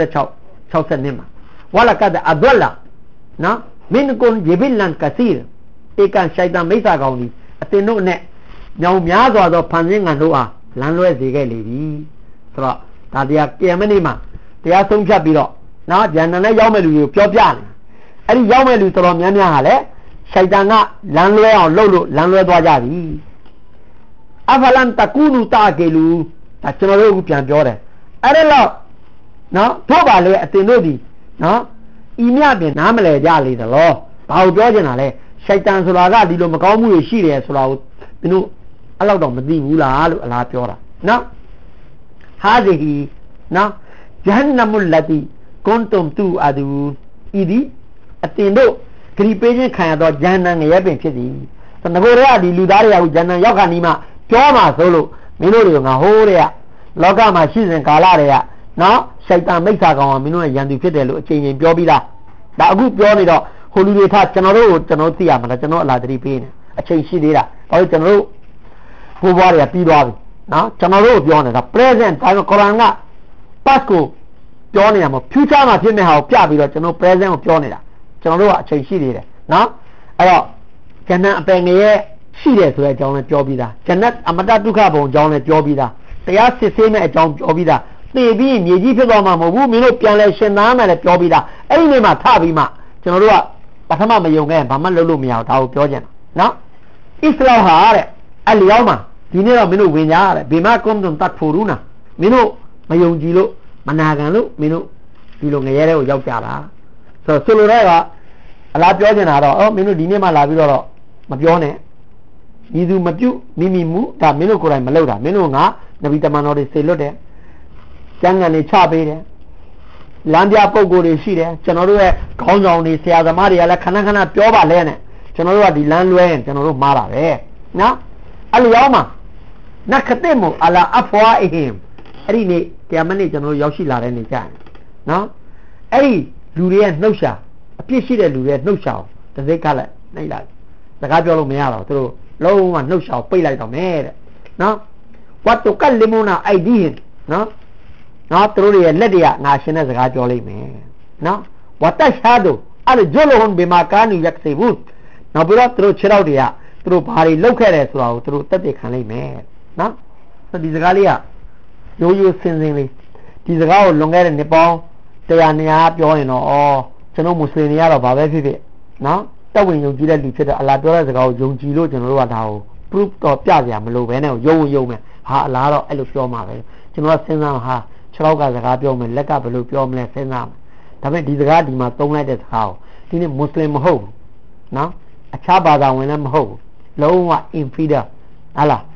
Speaker 1: 62မှာဝါလကဒ်အဒလနော်မင်ကွန်ဂျီဘီလန်ကစီရ်ဧကန်ရှိုက်တန်မိစ္ဆာကောင်ကြီးအတင်တို့နဲ့ညောင်များစွာသောဖန်ဆင်းငံတို့အားလမ်းလွဲစေခဲ့လေပြီဆိုတော့ဒါတရားကြံမနေမှာတရားဆုံးဖြတ်ပြီးတော့နော်ဂျန်နန်နဲ့ရောက်မဲ့လူတွေကိုပြောပြတယ်အဲ့ဒီရောက်မဲ့လူတော်တော်များများဟာလည်းရှိုက်တန်ကလမ်းလွဲအောင်လှုပ်လို့လမ်းလွဲသွားကြပြီအဖလန်တကူနူတာကေလူဒါကျွန်တော်တို့ကပြန်ပြောတယ်အဲ့ဒါတော့နော်တို့ပါလေအတင်တို့ဒီနော်ဤမြပြင်နားမလဲကြလေသလားဘာကိုပြောချင်တာလဲရှိုက်တန်ဆိုတာကဒီလိုမကောင်းမှုတွေရှိတယ်ဆိုတာကိုသူတို့အဲ့လောက်တော့မသိဘူးလားလို့အလားပြောတာနော်ဟာဒီဟီနော်ဂျဟန္နမုလ္လတီကွန်တုမ်တူအဒူဤဒီအတင်တို့ဂရီပေးခြင်းခံရတော့ဂျဟန္နံငရဲပင်ဖြစ်သည်ဆိုတော့ငကိုတွေကဒီလူသားတွေကဂျဟန္နံရောက်ခါနီးမှပြောမှာဆိုလို့မင်းတို့တွေကငါဟိုးတဲ့ကလောကမှာရှိစဉ်ကာလတွေကနော်ရှိုက်တန်မိစ္ဆာကောင်ကမင်းတို့ရဲ့ယန္တူဖြစ်တယ်လို့အချိန်ချင်းပြောပြီးသားဒါအခုပြောနေတော့ဟိုလူတွေထားကျွန်တော်တို့ကိုကျွန်တော်သိရမှာလားကျွန်တော်အလားတတိပေးနေအချိန်ရှိသေးတာဘာလို့ကျွန်တော်တို့ဘိုးဘွားတွေကပြီးသွားပြီနော်ကျွန်တော်တို့ပြောနေတာ present ဒါကကုရ်အာန်က past ကိုပြောနေရမှာ future မှာဖြစ်မယ့်ဟာကိုပြပြီးတော့ကျွန်တော် present ကိုပြောနေတာကျွန်တော်တို့ကအချိန်ရှိသေးတယ်နော်အဲ့တော့ဂျန်နတ်အပယ်ငရဲရှိတယ်ဆိုတဲ့အကြောင်းလည်းပြောပြီးသားဂျန်နတ်အမတဒုက္ခဘုံအကြောင်းလည်းပြောပြီးသားတရားစစ်ဆေးမဲ့အကြောင်းပြောပြီးသားသိပြီးမြေကြီးဖြစ်သွားမှာမဟုတ်ဘူးမင်းတို့ပြန်လဲရှင်သားမယ်လည်းပြောပြီးသားအဲ့ဒီနေ့မှာထပြီးမှကျွန်တော်တို့ကပထမမယုံခဲ့ဘာမှလုပ်လို့မရဘူးဒါကိုပြောကြတယ်နော်အစ္စလာမ်ဟာတဲ့အလျောင်းမှာဒီနေ့တော့မင်းတို့ဝင်ကြရတယ်ဘေမကွန်တုံတတ်ဖို့ရူနာမင်းတို့မယုံကြည်လို့မနာခံလို့မင်းတို့ဒီလိုငရဲတဲ့ကိုရောက်ကြတာဆိုတော့ဆိုလိုတဲ့ကအလားပြောနေတာတော့အော်မင်းတို့ဒီနေ့မှလာပြီးတော့မပြောနဲ့ညီသူမပြုတ်မိမိမူဒါမင်းတို့ကိုယ်တိုင်မလုပ်တာမင်းတို့ငါနဗီတမန်တော်တွေစေလွတ်တယ်ကျမ်းဂန်တွေချပေးတယ်လမ်းပြပုံကိုယ်တွေရှိတယ်ကျွန်တော်တို့ရဲ့ခေါင်းဆောင်တွေဆရာသမားတွေကလည်းခဏခဏပြောပါလဲနဲ့ကျွန်တော်တို့ကဒီလမ်းလွဲရင်ကျွန်တော်တို့မှားတာပဲနော်အဲ့လိုရောက်မှာနခတိမူအလာအဖွာအဟင်အဲ့ဒီနေ့တရားမနေ့ကျွန်တော်တို့ရောက်ရှိလာတဲ့နေ့ကြာနော်အဲ့ဒီလူတွေရဲ့နှုတ်ရှာအပြစ်ရှိတဲ့လူတွေရဲ့နှုတ်ရှာတစ်စိတ်ကလည်းနှိမ့်လိုက်စကားပြောလို့မရတော့သူတို့လုံးဝနှုတ်ရှာပိတ်လိုက်တော့မယ်တဲ့နော်ဝတ်တုကလီမူနာအိုက်ဒီဟင်နော်နော်သူတို့ရဲ့လက်တွေကငါရှင်တဲ့စကားပြောလိုက်မယ်နော်ဝတ်တရှာဒူအလဂျလိုဟွန်ဘီမာကာနူယက်စီဘူးနောက်ပြီးတော့သူတို့ခြေထောက်တွေကသူတို့ဘာတွေလုပ်ခဲ့တယ်ဆိုတာကိုသူတို့တက်တည်ခံလိုက်မယ်နော်ဆိုဒီစကားလေးကရိုးရိုးစင်စင်လေးဒီစကားကိုလွန်ခဲ့တဲ့နှစ်ပေါင်းတရားနေရာပြောရင်တော့ဩကျွန်တော်မွတ်စလင်တွေကတော့ဘာပဲဖြစ်ဖြစ်နော်တက်ဝင်ယုံကြည်တဲ့လူဖြစ်တော့အလားပြောတဲ့စကားကိုယုံကြည်လို့ကျွန်တော်တို့ကဒါကို proof တော့ပြကြရမလို့ပဲနဲ့ယုံယုံမယ်ဟာအလားတော့အဲ့လိုပြောမှာပဲကျွန်တော်ကစဉ်းစားဟာခြေထောက်ကစကားပြောမယ်လက်ကဘယ်လိုပြောမလဲစဉ်းစားမယ်ဒါပေမဲ့ဒီစကားဒီမှာသုံးလိုက်တဲ့စကားကိုဒီနေ့မွတ်စလင်မဟုတ်ဘူးနော်အခြားဘာသာဝင်လည်းမဟုတ်ဘူးလုံးဝ infidel ဟာလား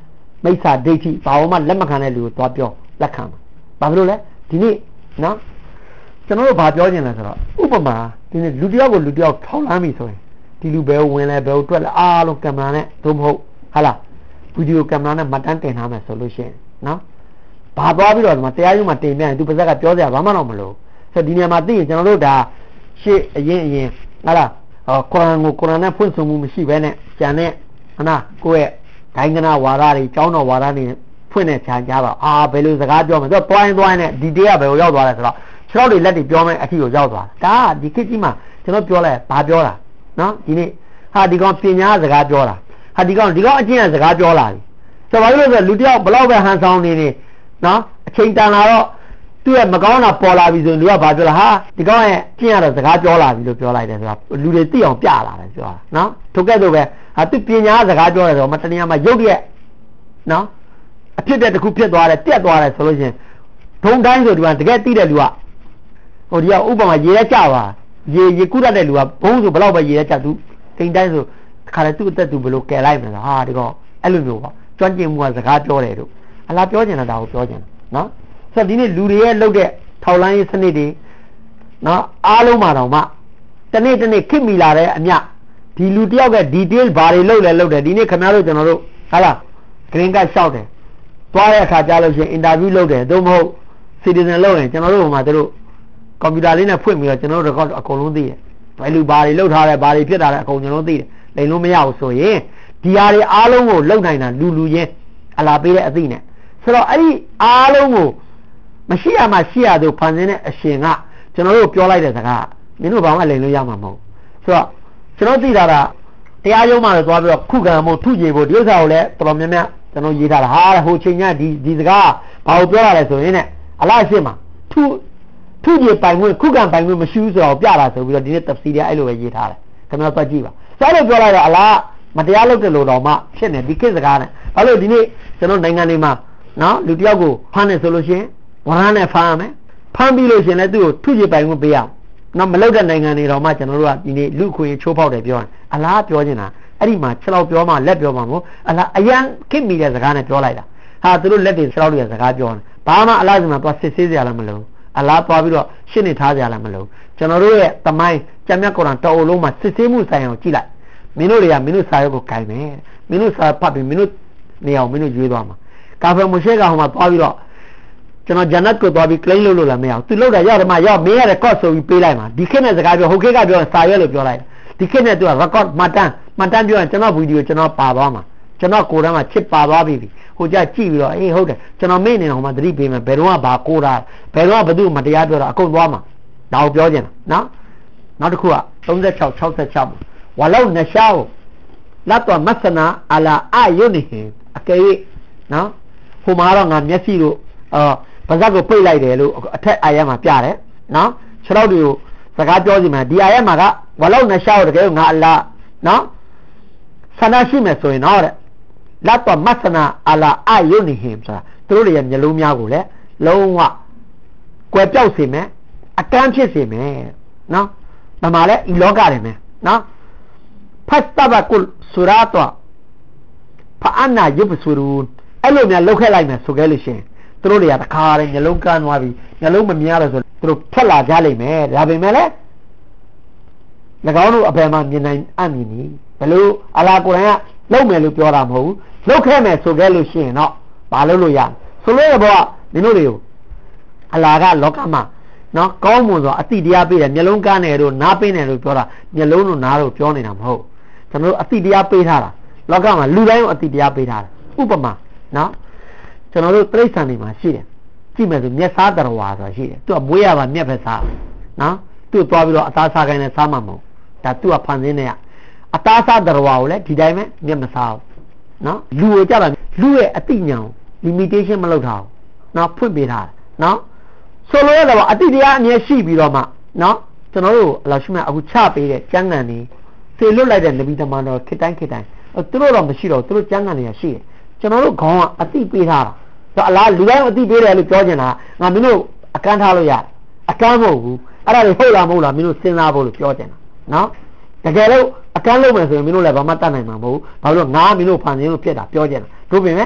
Speaker 1: မိစ္ဆာဒိဋ္ဌိဘာဝမှလက်မခံတဲ့လူကိုသွားပြောလက်ခံဘာဖြစ်လို့လဲဒီနေ့နော်ကျွန်တော်တို့ဘာပြောချင်လဲဆိုတော့ဥပမာဒီနေ့လူတယောက်ကိုလူတယောက်ထောက်လမ်းပြီဆိုရင်ဒီလူဘယ်ဝင်လဲဘယ်တွက်လဲအားလုံးကင်မရာနဲ့သို့မဟုတ်ဟာလားဗီဒီယိုကင်မရာနဲ့မှတ်တမ်းတင်ထားမယ်ဆိုလို့ရှိရင်နော်ဘာသွားပြီးတော့ဒီမှာတရားရုံးမှာတင်ပြန်သူပါဇက်ကပြောစရာဘာမှတော့မလိုဆိုဒီနေရာမှာသိရင်ကျွန်တော်တို့ဒါရှေ့အရင်အရင်ဟာလားကုရ်အာန်ကိုကုရ်အာန်နဲ့ဖွင့်ဆိုမှုမရှိဘဲနဲ့ကျန်တဲ့ဟနာကိုယ့်ရဲ့ဒိုင်းကနာဝါဒတွေကျောင်းတော်ဝါဒတွေဖွင့်နေချမ်းကြပါအာဘယ်လိုစကားပြောမလဲတော့တွိုင်းတွိုင်းနဲ့ဒီတေးကဘယ်ကိုရောက်သွားလဲဆိုတော့ခြေထောက်တွေလက်တွေပြောမယ်အထီကိုရောက်သွားတာဒါဒီခေတ်ကြီးမှာကျွန်တော်ပြောလိုက်ဘာပြောတာနော်ဒီနေ့ဟာဒီကောင်ပညာစကားပြောတာဟာဒီကောင်ဒီကောင်အကျင့်စကားပြောလာပြီဆိုတော့ဘာလို့လဲဆိုလူတယောက်ဘလောက်ပဲဟန်ဆောင်နေနေနော်အချိန်တန်လာတော့သူ့ရဲ့မကောင်းတာပေါ်လာပြီဆိုရင်လူကဘာပြောလဲဟာဒီကောင်ရဲ့ကျင့်ရတော့စကားပြောလာပြီလို့ပြောလိုက်တယ်ဆိုတော့လူတွေသိအောင်ပြလာတယ်ပြောတာနော်ထိုကဲ့သို့ပဲဟာသူပညာစကားပြောတယ်ဆိုတော့မတနည်းမှာရုပ်ရက်နော်အဖြစ်တဲ့တစ်ခုဖြစ်သွားတယ်ပြက်သွားတယ်ဆိုလို့ချင်းဒုံတိုင်းဆိုဒီမှာတကယ်သိတဲ့လူကဟိုဒီကဥပမာရေရက်ကြပါရေရေကုရတဲ့လူကဘုံဆိုဘလောက်ပဲရေရက်ကြသူတိမ်တိုင်းဆိုခါလဲသူ့အသက်သူဘလို့ကယ်လိုက်မယ်ဟာဒီကောင်အဲ့လိုမျိုးပေါ့ကျွမ်းကျင်မှုကစကားပြောတယ်တို့အလားပြောချင်တာဒါကိုပြောချင်တာနော်ဆိုတော့ဒီနေ့လူတွေရဲ့လုပ်တဲ့ထောက်လိုင်းရေးစနစ်တွေနော်အားလုံးမှာတော့မှတနေ့တနေ့ခစ်မိလာတဲ့အမြဒီလူတယောက်က detail ဘာတွေလုပ်လဲလုပ်တယ်ဒီနေ့ခင်ဗျားတို့ကျွန်တော်တို့ဟာလား green card လျှောက်တယ်သွားတဲ့အခါကြားလို့ရှိရင် interview လုပ်တယ်သို့မဟုတ် citizen လုပ်ရင်ကျွန်တော်တို့ဟိုမှာတို့ကွန်ပျူတာလေးနဲ့ဖွင့်ပြီးတော့ကျွန်တော်တို့ record အကုန်လုံးသိတယ်ဘယ်လူဘာတွေလုပ်ထားတယ်ဘာတွေဖြစ်တာလဲအကုန်ကျွန်တော်သိတယ်လိမ်လို့မရဘူးဆိုရင်ဒီဟာတွေအားလုံးကိုလုပ်နိုင်တာလူလူချင်းအလားပေးတဲ့အသိနဲ့ဆိုတော့အဲ့ဒီအားလုံးကိုမရှိရမှရှိရသူဖန်ဆင်းတဲ့အရှင်ကကျွန်တော်တို့ပြောလိုက်တဲ့စကားမင်းတို့ဘာမှလိမ်လို့ရမှာမဟုတ်ဆိုတော့ကျွန်တော်သိတာကတရားရုံးမှာလည်းသွားပြီးတော့ခုခံမှုထုကြည်ဖို့ဒီဥစ္စာကိုလည်းတော်တော်များများကျွန်တော်ရေးထားတာဟာဟိုချိန်ကဒီဒီစကားဘာကိုပြောရလဲဆိုရင်ねအလားရှိမှာထုထုကြည်ပိုင်ခွင့်ခုခံပိုင်ခွင့်မရှိဘူးဆိုတော့ပြတာဆိုပြီးတော့ဒီနေ့တဖစီတွေအဲ့လိုပဲရေးထားတယ်ခင်ဗျားသွားကြည့်ပါစလို့ပြောလိုက်တော့အလားမတရားလုပ်တယ်လို့တော့မှဖြစ်နေဒီခေတ်စကားနဲ့ဘာလို့ဒီနေ့ကျွန်တော်နိုင်ငံတွေမှာနော်လူတယောက်ကိုဖမ်းနေဆိုလို့ရှိရင်ဝရမ်းနဲ့ဖမ်းရမယ်ဖမ်းပြီးလို့ရှိရင်လည်းသူ့ကိုထုကြည်ပိုင်ခွင့်ပေးရအောင်နော်မလုပ်တဲ့နိုင်ငံတွေတော့မှကျွန်တော်တို့ကဒီနေ့လူခွေချိုးဖောက်တယ်ပြောရင်အလားပြောနေတာအဲ့ဒီမှာခြေလောက်ပြောမှလက်ပြောမှမို့အလားအရန်ခစ်မိတဲ့စကားနဲ့ပြောလိုက်တာဟာသူတို့လက်တွေခြေလောက်တွေစကားပြောနေဘာမှအလားစမှာသွားစစ်ဆေးစရာလည်းမလိုအလားသွားပြီးတော့ရှင်းနေထားစရာလည်းမလိုကျွန်တော်တို့ရဲ့တမိုင်းကျမ်းမြတ်ကုရ်အာန်တော်အလုံးမှာစစ်ဆေးမှုဆိုင်အောင်ကြည့်လိုက်မင်းတို့တွေကမင်းတို့စာရုပ်ကိုဂိုင်မယ်မင်းတို့စာဖတ်ပြီးမင်းတို့နေအောင်မင်းတို့ရွေးသွားမှာကာဖယ်မွန်ရှေကဟိုမှာသွားပြီးတော့ကျွန်တော်ဂျန်နတ်ကိုသွားပြီး claim လုပ်လို့လည်းမရဘူးသူလုပ်တာရောက်တယ်မှရောက်မင်းရတဲ့ cost ဆိုပြီးပေးလိုက်မှာဒီခေတ်နဲ့စကားပြောဟိုခေတ်ကပြောစာရွက်လို့ပြောလိုက်ဒီခေတ်နဲ့သူက record မှတ်တမ်းမှတ်တမ်းပြောရင်ကျွန်တော်ဗီဒီယိုကျွန်တော်ပါသွားမှာကျွန်တော်ကိုယ်တန်းမှာချစ်ပါသွားပြီဟိုကြကြည့်ပြီးတော့အေးဟုတ်တယ်ကျွန်တော်မေ့နေတာဟိုမှာသတိပေးမယ်ဘယ်တော့မှဘာကိုတာဘယ်တော့မှဘသူ့မတရားပြောတာအကုန်သွားမှာဒါကိုပြောချင်တာနော်နောက်တစ်ခုက36 66ဝါလောက်နရှားလတ်တော်မဆနာအလာအာယုန်ဟင်အကယ်နော်ဟိုမှာတော့ငါမျက်စိတို့အာပါဇက်ကိုပိတ်လိုက်တယ်လို့အထက်အာရမှာပြတယ်နော်ခြေထောက်တွေကိုစကားပြောစီမှာဒီအာရမှာကဝါလောက်နရှားကိုတကယ်ငါအလာနော်ဆန္ဒရှိမယ်ဆိုရင်တော့တဲ့လတ်တော်မဆနာအလာအာယုန်ဟင်ဆိုတာသူတို့ရဲ့မျက်လုံးများကိုလည်းလုံးဝကွယ်ပြောက်စေမယ်အကန့်ဖြစ်စေမယ်နော်ဒါမှလည်းဤလောကတယ်မယ်နော်ဖတ်တဘကုလ်ဆူရာတောဖာအနာယုဘဆူရူအဲ့လိုများလောက်ခဲ့လိုက်မယ်ဆိုကြလို့ရှိရင်သူတို့တွေကတခါတည်းမျက်လုံးကန်းသွားပြီးမျက်လုံးမမြင်ရတော့ဆိုသူတို့ဖက်လာကြလိမ့်မယ်ဒါပေမဲ့လည်း၎င်းတို့အပယ်မှာမြင်နိုင်အမြင်နီးဘယ်လိုအလာကုရ်အာန်ကလုံမယ်လို့ပြောတာမဟုတ်ဘူးလောက်ခဲ့မယ်ဆိုကြလို့ရှိရင်တော့ဘာလို့လို့ရဆိုလို့ရဘောကမင်းတို့တွေကိုအလာကလောကမှာနော်ကောင်းမွန်စွာအတိတရားပေးတယ်မျက်လုံးကန်းတယ်တို့နားပင်းတယ်လို့ပြောတာမျက်လုံးတို့နားတို့ပြောနေတာမဟုတ်ကျွန်တော်တို့အတိတရားပေးထားတာလောကမှာလူတိုင်းကိုအတိတရားပေးထားတယ်ဥပမာနော်ကျွန်တော်တို့တိရစ္ဆာန်တွေမှာရှိတယ်ကြည့်မယ်ဆိုမျက်စားတော်ဝါဆိုတာရှိတယ်သူကမွေးရပါမျက်ပဲစားနော်သူ့သွားပြီးတော့အသားစားခိုင်းနဲ့စားမှာမဟုတ်ဒါသူကဖန်ဆင်းနေရအသားစားတော်ဝါကိုလည်းဒီတိုင်းပဲမျက်မစားဘူးနော်လူကိုကြတာလူရဲ့အတိညာကို limitation မလုပ်ထားဘူးနော်ဖွင့်ပေးထားတယ်နော်ဆိုလိုရတော့အတိတရားအမြဲရှိပြီးတော့မှနော်ကျွန်တော်တို့အလရှိမအခုချပေးတဲ့ကျမ်းဂန်တွေသေလွတ်လိုက်တဲ့နဗီတမန်တော်ခေတိုင်းခေတိုင်းသူတို့တော့မရှိတော့သူတို့ကျမ်းဂန်တွေကရှိတယ်ကျွန်တော်တို့ခေါင်းကအတိပေးထားတာဆိုအလားလူတိုင်းအတိပေးတယ်လို့ပြောချင်တာငါမင်းတို့အကန့်ထားလို့ရတယ်အကန့်မဟုတ်ဘူးအဲ့ဒါတွေဟုတ်လားမဟုတ်လားမင်းတို့စဉ်းစားဖို့လို့ပြောချင်တာနော်တကယ်လို့အကန့်လုပ်မယ်ဆိုရင်မင်းတို့လည်းဘာမှတတ်နိုင်မှာမဟုတ်ဘူးဘာလို့ငါမင်းတို့ဖန်ဆင်းလို့ဖြစ်တာပြောချင်တာတို့ပြင်မဲ့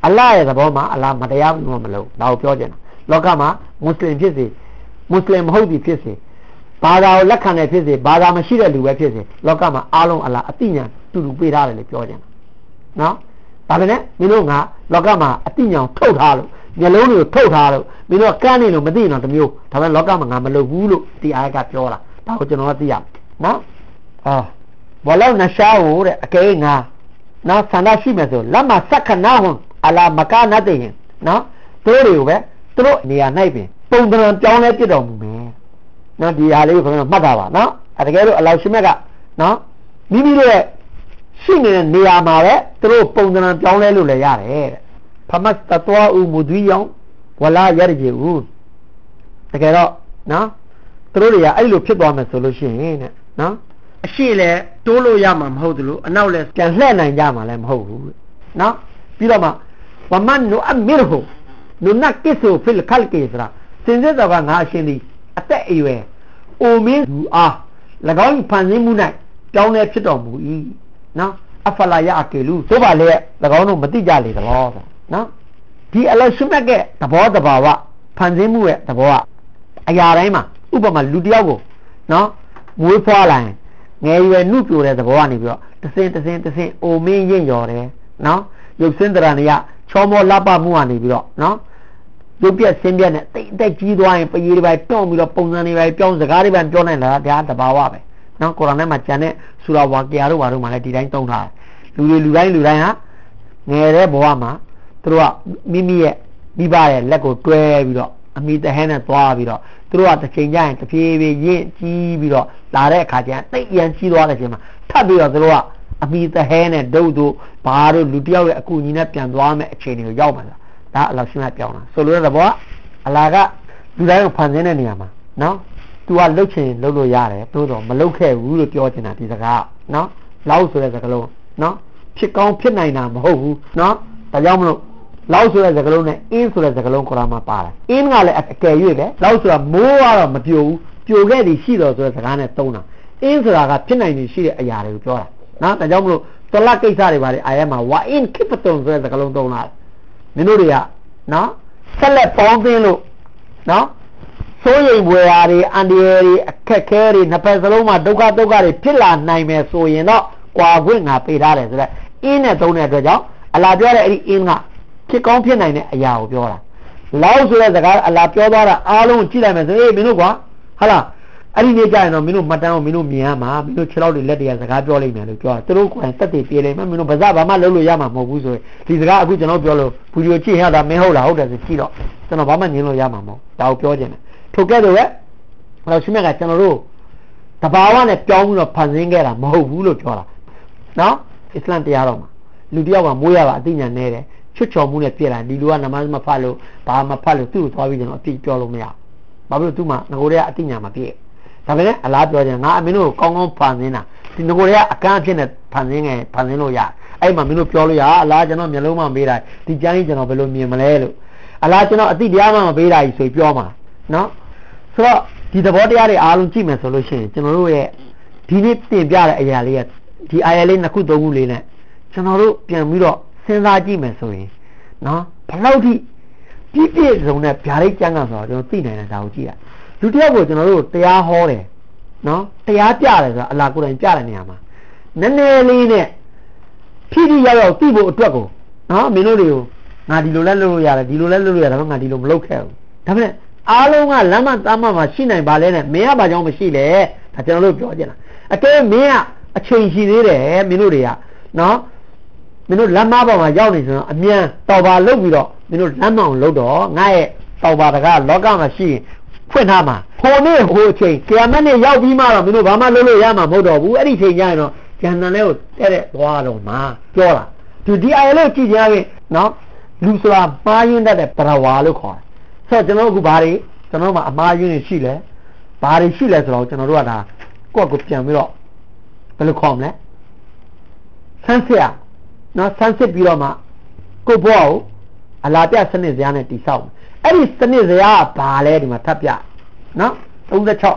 Speaker 1: အလ္လာဟ်ရဲ့သဘောမှာအလ္လာဟ်မတရားဘူးမလို့ဒါကိုပြောချင်တာလောကမှာမွတ်စလင်ဖြစ်စေမွတ်စလင်မဟုတ်သည်ဖြစ်စေဘာသာကိုလက်ခံတဲ့ဖြစ်စေဘာသာမရှိတဲ့လူပဲဖြစ်စေလောကမှာအားလုံးအလ္လာဟ်အတိညာတူတူပေးထားတယ်လို့ပြောချင်တာနော်ဒါပဲနဲ့မင်းတို့ကလောကမှာအတိညာထုတ်ထားလို့မျက်လုံးတွေကိုထုတ်ထားလို့မင်းတို့ကန်းနေလို့မသိရင်တော့တမျိုးဒါပဲလောကမှာငါမလုပ်ဘူးလို့ဒီအားကပြောတာဒါကိုကျွန်တော်ကသိရနော်အာဘောလောက်နရှာဟိုတဲ့အကဲငါနော်ဆန္ဒရှိမယ်ဆိုလက်မှာစက္ခနာဟွန်အလာမကာနတ်ရင်နော်တို့တွေကိုပဲသူတို့နေရာ၌ပင်ပုံသဏ္ဍာန်ပြောင်းလဲပြစ်တော်မူမယ်နော်ဒီဟာလေးကိုခင်ဗျားမှတ်တာပါနော်အဲတကယ်လို့အလောရှင်မြတ်ကနော်မိမိတို့ရဲ့ရှိနေတဲ့နေရာမှာပဲသူတို့ပုံသဏ္ဍာန်ပြောင်းလဲလို့လည်းရတယ်တဲ့ဖမတ်တတွားဦးမူဒွီယောင်ဝလာရရကြီးဦးတကယ်တော့နော်သူတို့တွေကအဲ့လိုဖြစ်သွားမယ်ဆိုလို့ရှိရင်တဲ့နော်အရှိလဲတိုးလို့ရမှာမဟုတ်ဘူးလို့အနောက်လဲပြန်လှည့်နိုင်ကြမှာလည်းမဟုတ်ဘူးနော်ပြီးတော့မှဝမန်နုအမီရဟူနုနကစ်ဆူဖီလ်ခလ်ကီစရာစင်စစ်တော်ကငါအရှင်ဒီအသက်အရွယ်အိုမင်းသူအား၎င်းဖန်ဆင်းမှု၌ကြောင်းလဲဖြစ်တော်မူ၏နော်အဖလာယအကေလူတို့ပါလေ၎င်းတို့မသိကြလေတော့နော်ဒီအလရှိမက်ကသဘောတဘာဝဖန်ဆင်းမှုရဲ့သဘောကအရာတိုင်းမှာဥပမာလူတယောက်ကိုနော်မွေးဖွားလာရင်ငယ်ရွယ်နှုတ်ပြတဲ့သဘောကနေပြီးတော့တစင်တစင်တစင်အိုမင်းရင့်ရော်တယ်နော်ရုပ်စင်းတရဏယချောမောလပမှုကနေပြီးတော့နော်ရုပ်ပြက်ဆင်းပြက်နဲ့တိတ်အတက်ကြီးသွားရင်ပရေတွေပဲတွန့်ပြီးတော့ပုံစံတွေပဲပြောင်းစကားတွေပဲပြောနိုင်လာတာဒါတဘာဝပဲနော်ကုရ်အာန်ထဲမှာကျန်တဲ့ဆူရာဝါကီယာတို့ဘာတို့မှလည်းဒီတိုင်းသုံးထားတယ်လူတွေလူတိုင်းလူတိုင်းဟာငယ်တဲ့ဘဝမှာသူတို့ကမိမိရဲ့မိဘရဲ့လက်ကိုတွဲပြီးတော့အမိတဟဲနဲ့သွားပြီးတော့သူတို့ကတစ်ချိန်ကျရင်တဖြည်းဖြည်းရင့်ကြီးပြီးတော့လာတဲ့အခါကျရင်တိတ်ရန်ကြီးသွားတဲ့အချိန်မှာထပ်ပြီးတော့သူတို့ကအမိတဟဲနဲ့ဒုတ်တို့ဘာတို့လူတယောက်ရဲ့အကူအညီနဲ့ပြန်သွားမယ်အခြေအနေကိုရောက်မှာလားဒါအလောရှင်းကပြောင်းတာဆိုလိုတဲ့ဘောကအလာကလူတိုင်းကိုဖန်ဆင်းတဲ့နေရာမှာနော်သူကလှုပ်ချင်လှုပ်လို့ရတယ်တိုးတော့မလှုပ်ခဲ့ဘူးလို့ပြောချင်တာဒီစကားနော်လောက်ဆိုတဲ့စကားလုံးနော်ဖြစ်ကောင်းဖြစ်နိုင်တာမဟုတ်ဘူးနော်ဒါကြောင့်မလို့လောက်ဆိုတဲ့စကားလုံးနဲ့အင်းဆိုတဲ့စကားလုံးကုရ်အာန်မှာပါတယ်အင်းကလည်းအကယ်၍ပဲလောက်ဆိုတာမိုးကတော့မပြိုဘူးပြိုခဲ့သည်ရှိတော်ဆိုတဲ့စကားနဲ့သုံးတာအင်းဆိုတာကဖြစ်နိုင်နေရှိတဲ့အရာတွေကိုပြောတာနော်ဒါကြောင့်မလို့သလကိစ္စတွေပါတယ်အာယတ်မှာဝါအင်ခိဖတုံဆိုတဲ့စကားလုံးသုံးတာမင်းတို့တွေကနော်ဆက်လက်ပေါင်းသင်းလို့နော်စိုးရိမ်ပွေရာတွေအန်ဒီရတွေအခက်ခဲတွေနှစ်ဖက်စလုံးမှာဒုက္ခဒုက္ခတွေဖြစ်လာနိုင်မယ်ဆိုရင်တော့ကွာခွင့်ငါပေးထားတယ်ဆိုတော့အင်းနဲ့သုံးတဲ့အတွက်ကြောင့်အလာပြောတဲ့အဲ့ဒီအင်းကဖြစ်ကောင်းဖြစ်နိုင်တဲ့အရာကိုပြောတာလောက်ဆိုတဲ့စကားအလာပြောသွားတာအားလုံးကြည့်လိုက်မယ်ဆိုအေးမင်းတို့ကွာဟာလားအဲ့ဒီနေ့ကျရင်တော့မင်းတို့မှတ်တမ်းကိုမင်းတို့မြင်ရမှာမင်းတို့ခြေထောက်တွေလက်တွေကစကားပြောလိုက်မယ်လို့ပြောတာသူတို့ကိုယ်တိုင်တက်တည်ပြေးလိုက်မှမင်းတို့ဗဇဘာမှလုပ်လို့ရမှာမဟုတ်ဘူးဆိုရင်ဒီစကားအခုကျွန်တော်ပြောလို့ဗီဒီယိုကြည့်ရတာမင်းဟုတ်လားဟုတ်တယ်ဆိုကြည့်တော့ကျွန်တော်ဘာမှညင်လို့ရမှာမဟုတ်ဒါကိုပြောခြင်းတယ်ထုတ်ခဲ့တော့ပဲအဲ့တော့ရှင်မြတ်ကကျွန်တော်တို့တဘာဝနဲ့ပြောင်းပြီးတော့ဖန်ဆင်းခဲ့တာမဟုတ်ဘူးလို့ပြောတာနော်အစ္စလမ်တရားတော်မှာလူတယောက်ကမွေးရပါအသိဉာဏ်နဲ့တယ်ချွတ်ချော်မှုနဲ့ပြည့်လာဒီလူကနမတ်မဖတ်လို့ဘာမဖတ်လို့သူ့ကိုသွားပြီးကျွန်တော်အပြည့်ပြောလို့မရဘာဖြစ်လို့သူ့မှာငကိုတွေကအသိဉာဏ်မပြည့်ဒါပေမဲ့အလားပြောကြငါအမင်းတို့ကိုကောင်းကောင်းဖန်ဆင်းတာဒီငကိုတွေကအကန့်အဖြစ်နဲ့ဖန်ဆင်းငယ်ဖန်ဆင်းလို့ရအဲ့မှာမင်းတို့ပြောလို့ရအလားကျွန်တော်မျိုးလုံးမမေးတာဒီကျမ်းကြီးကျွန်တော်ဘယ်လိုမြင်မလဲလို့အလားကျွန်တော်အသိတရားမှမပေးတာကြီးဆိုပြောမှာနော်ဆိုတော့ဒီသဘောတရားတွေအားလုံးကြည့်မယ်ဆိုလို့ရှိရင်ကျွန်တော်တို့ရဲ့ဒီနေ့တင်ပြတဲ့အရာလေးကဒီအာယာလေးနှစ်ခုသုံးခုလေးနဲ့ကျွန်တော်တို့ပြန်ပြီးတော့စဉ်းစားကြည့်မယ်ဆိုရင်နော်ဘယ်လောက်ထိပြည့်ပြည့်စုံတဲ့ဗျာဒိတ်ကျမ်းကဆိုတော့ကျွန်တော်သိနိုင်တယ်ဒါကိုကြည့်ရလူတယောက်ကိုကျွန်တော်တို့တရားဟောတယ်နော်တရားပြတယ်ဆိုတာအလားကိုယ်တိုင်ပြတဲ့နေရာမှာနည်းနည်းလေးနဲ့ဖြည်းဖြည်းရောက်ရောက်သိဖို့အတွက်ကိုနော်မင်းတို့တွေကိုငါဒီလိုလဲလုပ်လို့ရတယ်ဒီလိုလဲလုပ်လို့ရတယ်ငါဒီလိုမလုပ်ခဲ့ဘူးဒါပေမဲ့အားလုံးကလမ်းမသားမမှာရှိနိုင်ပါလဲနဲ့မင်းကဘာကြောင့်မရှိလဲဒါကျွန်တော်တို့ပြောကြတာအကဲမင်းကအချိန်ရှိသေးတယ်မင်းတို့တွေကနော်မင်းတို့လမ်းမပေါ်မှာရောက်နေဆိုတော့အမြန်တော်ပါလုပ်ပြီးတော့မင်းတို့လမ်းမအောင်လုပ်တော့ငါရဲ့တော်ပါတကားလောကမှာရှိရင်ဖွင့်ထားမှာဟိုနေ့ဟိုအချိန်ကြာမနေ့ရောက်ပြီးမှတော့မင်းတို့ဘာမှလုပ်လို့ရမှာမဟုတ်တော့ဘူးအဲ့ဒီချိန်ကျရင်တော့ဂျန်နန်လေးကိုတဲ့တဲ့သွားတော့မှာပြောတာဒီဒီအိုင်လို့ကြည့်ကြရင်နော်လူဆိုတာမှားရင်းတတ်တဲ့ပရဝါလို့ခေါ်တယ်ဆိုတော့ကျွန်တော်အခုဘာတွေကျွန်တော်မှာအမှားရင်းတွေရှိလဲဘာတွေရှိလဲဆိုတော့ကျွန်တော်တို့ကဒါကိုယ့်ကိုပြန်ပြီးတော့ဘယ်လိုခေါ်မလဲဆန်းစစ်ရနော်ဆန်းစစ်ပြီးတော့မှကိုယ့်ဘဝကိုအလားပြစနစ်စရာနဲ့တိဆောက်အဲ့ဒီစနစ်စရာကဘာလဲဒီမှာထပ်ပြနော်သုံး၆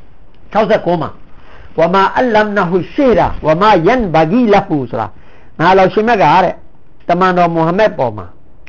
Speaker 1: 69မှာဝမာအလမ်နဟူရှေရာဝမာယန်ဘဂီလဟူဆိုတာငါလောရှင်မြတ်ကတဲ့တမန်တော်မုဟမ္မဒ်ပေါ်မှာ